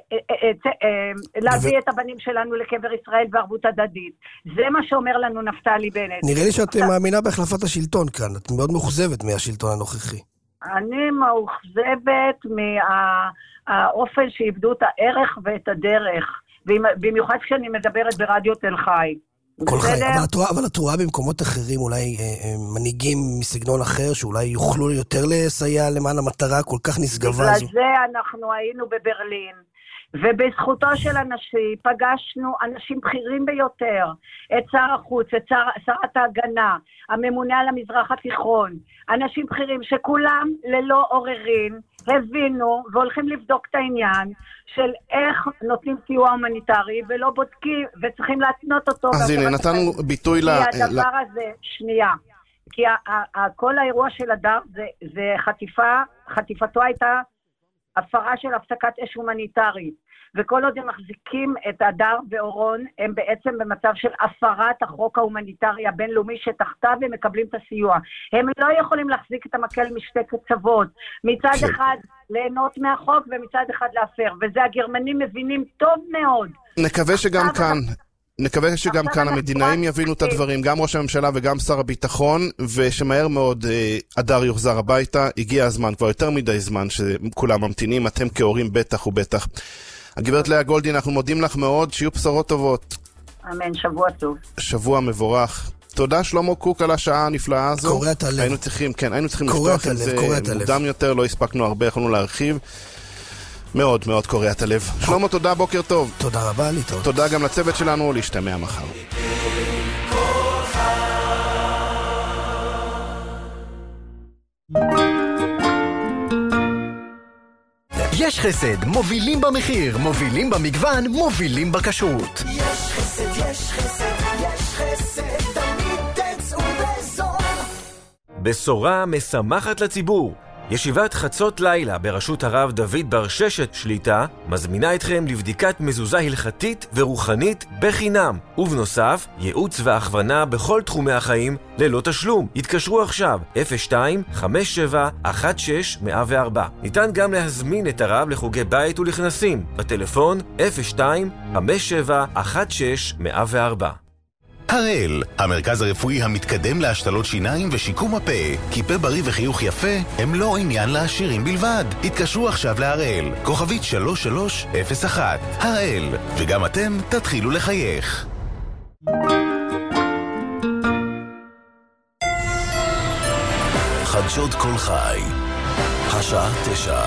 להביא את הבנים שלנו לקבר ישראל בערבות הדדית. זה מה שאומר לנו נפתלי בנט. נראה לי שאת מאמינה בהחלפת השלטון כאן. את מאוד מאוכזבת מהשלטון הנוכחי. אני מאוכזבת מהאופן שאיבדו את הערך ואת הדרך, במיוחד כשאני מדברת ברדיו תל חי. כל חי, אבל את רואה במקומות אחרים אולי מנהיגים מסגנון אחר, שאולי יוכלו יותר לסייע למען המטרה כל כך נשגבה הזו. בגלל זה אנחנו היינו בברלין, ובזכותו של הנשיא פגשנו אנשים בכירים ביותר, את שר החוץ, את שרת ההגנה, הממונה על המזרח התיכון, אנשים בכירים שכולם ללא עוררין הבינו והולכים לבדוק את העניין של איך נותנים סיוע הומניטרי ולא בודקים וצריכים להתנות אותו. אז הנה, נתנו ביטוי כי הדבר הזה, שנייה, כי כל האירוע של הדר זה חטיפתו הייתה הפרה של הפסקת אש הומניטרית, וכל עוד הם מחזיקים את הדר ואורון, הם בעצם במצב של הפרת החוק ההומניטרי הבינלאומי שתחתיו הם מקבלים את הסיוע. הם לא יכולים להחזיק את המקל משתי קצוות, מצד אחד ליהנות מהחוק ומצד אחד להפר, וזה הגרמנים מבינים טוב מאוד. נקווה שגם כאן המדינאים יבינו את הדברים, גם ראש הממשלה וגם שר הביטחון, ושמהר מאוד הדר יוחזר הביתה. הגיע הזמן, כבר יותר מדי זמן שכולם ממתינים, אתם כהורים בטח ובטח. הגברת לאה גולדין, אנחנו מודים לך מאוד, שיהיו בשורות טובות. אמן, שבוע טוב. שבוע מבורך. תודה שלמה קוק על השעה הנפלאה הזו. קוראת הלב. היינו צריכים לפתוח את זה מוקדם יותר, לא הספקנו הרבה, יכולנו להרחיב. מאוד מאוד קוראת הלב. שלמה, תודה, בוקר טוב. תודה רבה, להתראות. תודה גם לצוות שלנו, להשתמע מחר. יש חסד, מובילים במחיר, מובילים במגוון, מובילים בכשרות. יש חסד, יש חסד, יש חסד, תמיד תצאו בזול. בשורה משמחת לציבור. ישיבת חצות לילה בראשות הרב דוד בר ששת שליטה מזמינה אתכם לבדיקת מזוזה הלכתית ורוחנית בחינם, ובנוסף ייעוץ והכוונה בכל תחומי החיים ללא תשלום. התקשרו עכשיו 02-57-16-104. ניתן גם להזמין את הרב לחוגי בית ולכנסים בטלפון 02-57-16-104. הראל, המרכז הרפואי המתקדם להשתלות שיניים ושיקום הפה. כי פה בריא וחיוך יפה הם לא עניין לעשירים בלבד. התקשרו עכשיו להראל, כוכבית 3301. הראל, וגם אתם תתחילו לחייך. חדשות כל חי, השעה 9.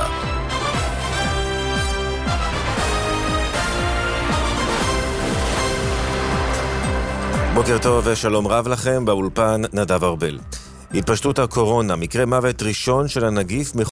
בוקר טוב ושלום רב לכם, באולפן נדב ארבל. התפשטות הקורונה, מקרה מוות ראשון של הנגיף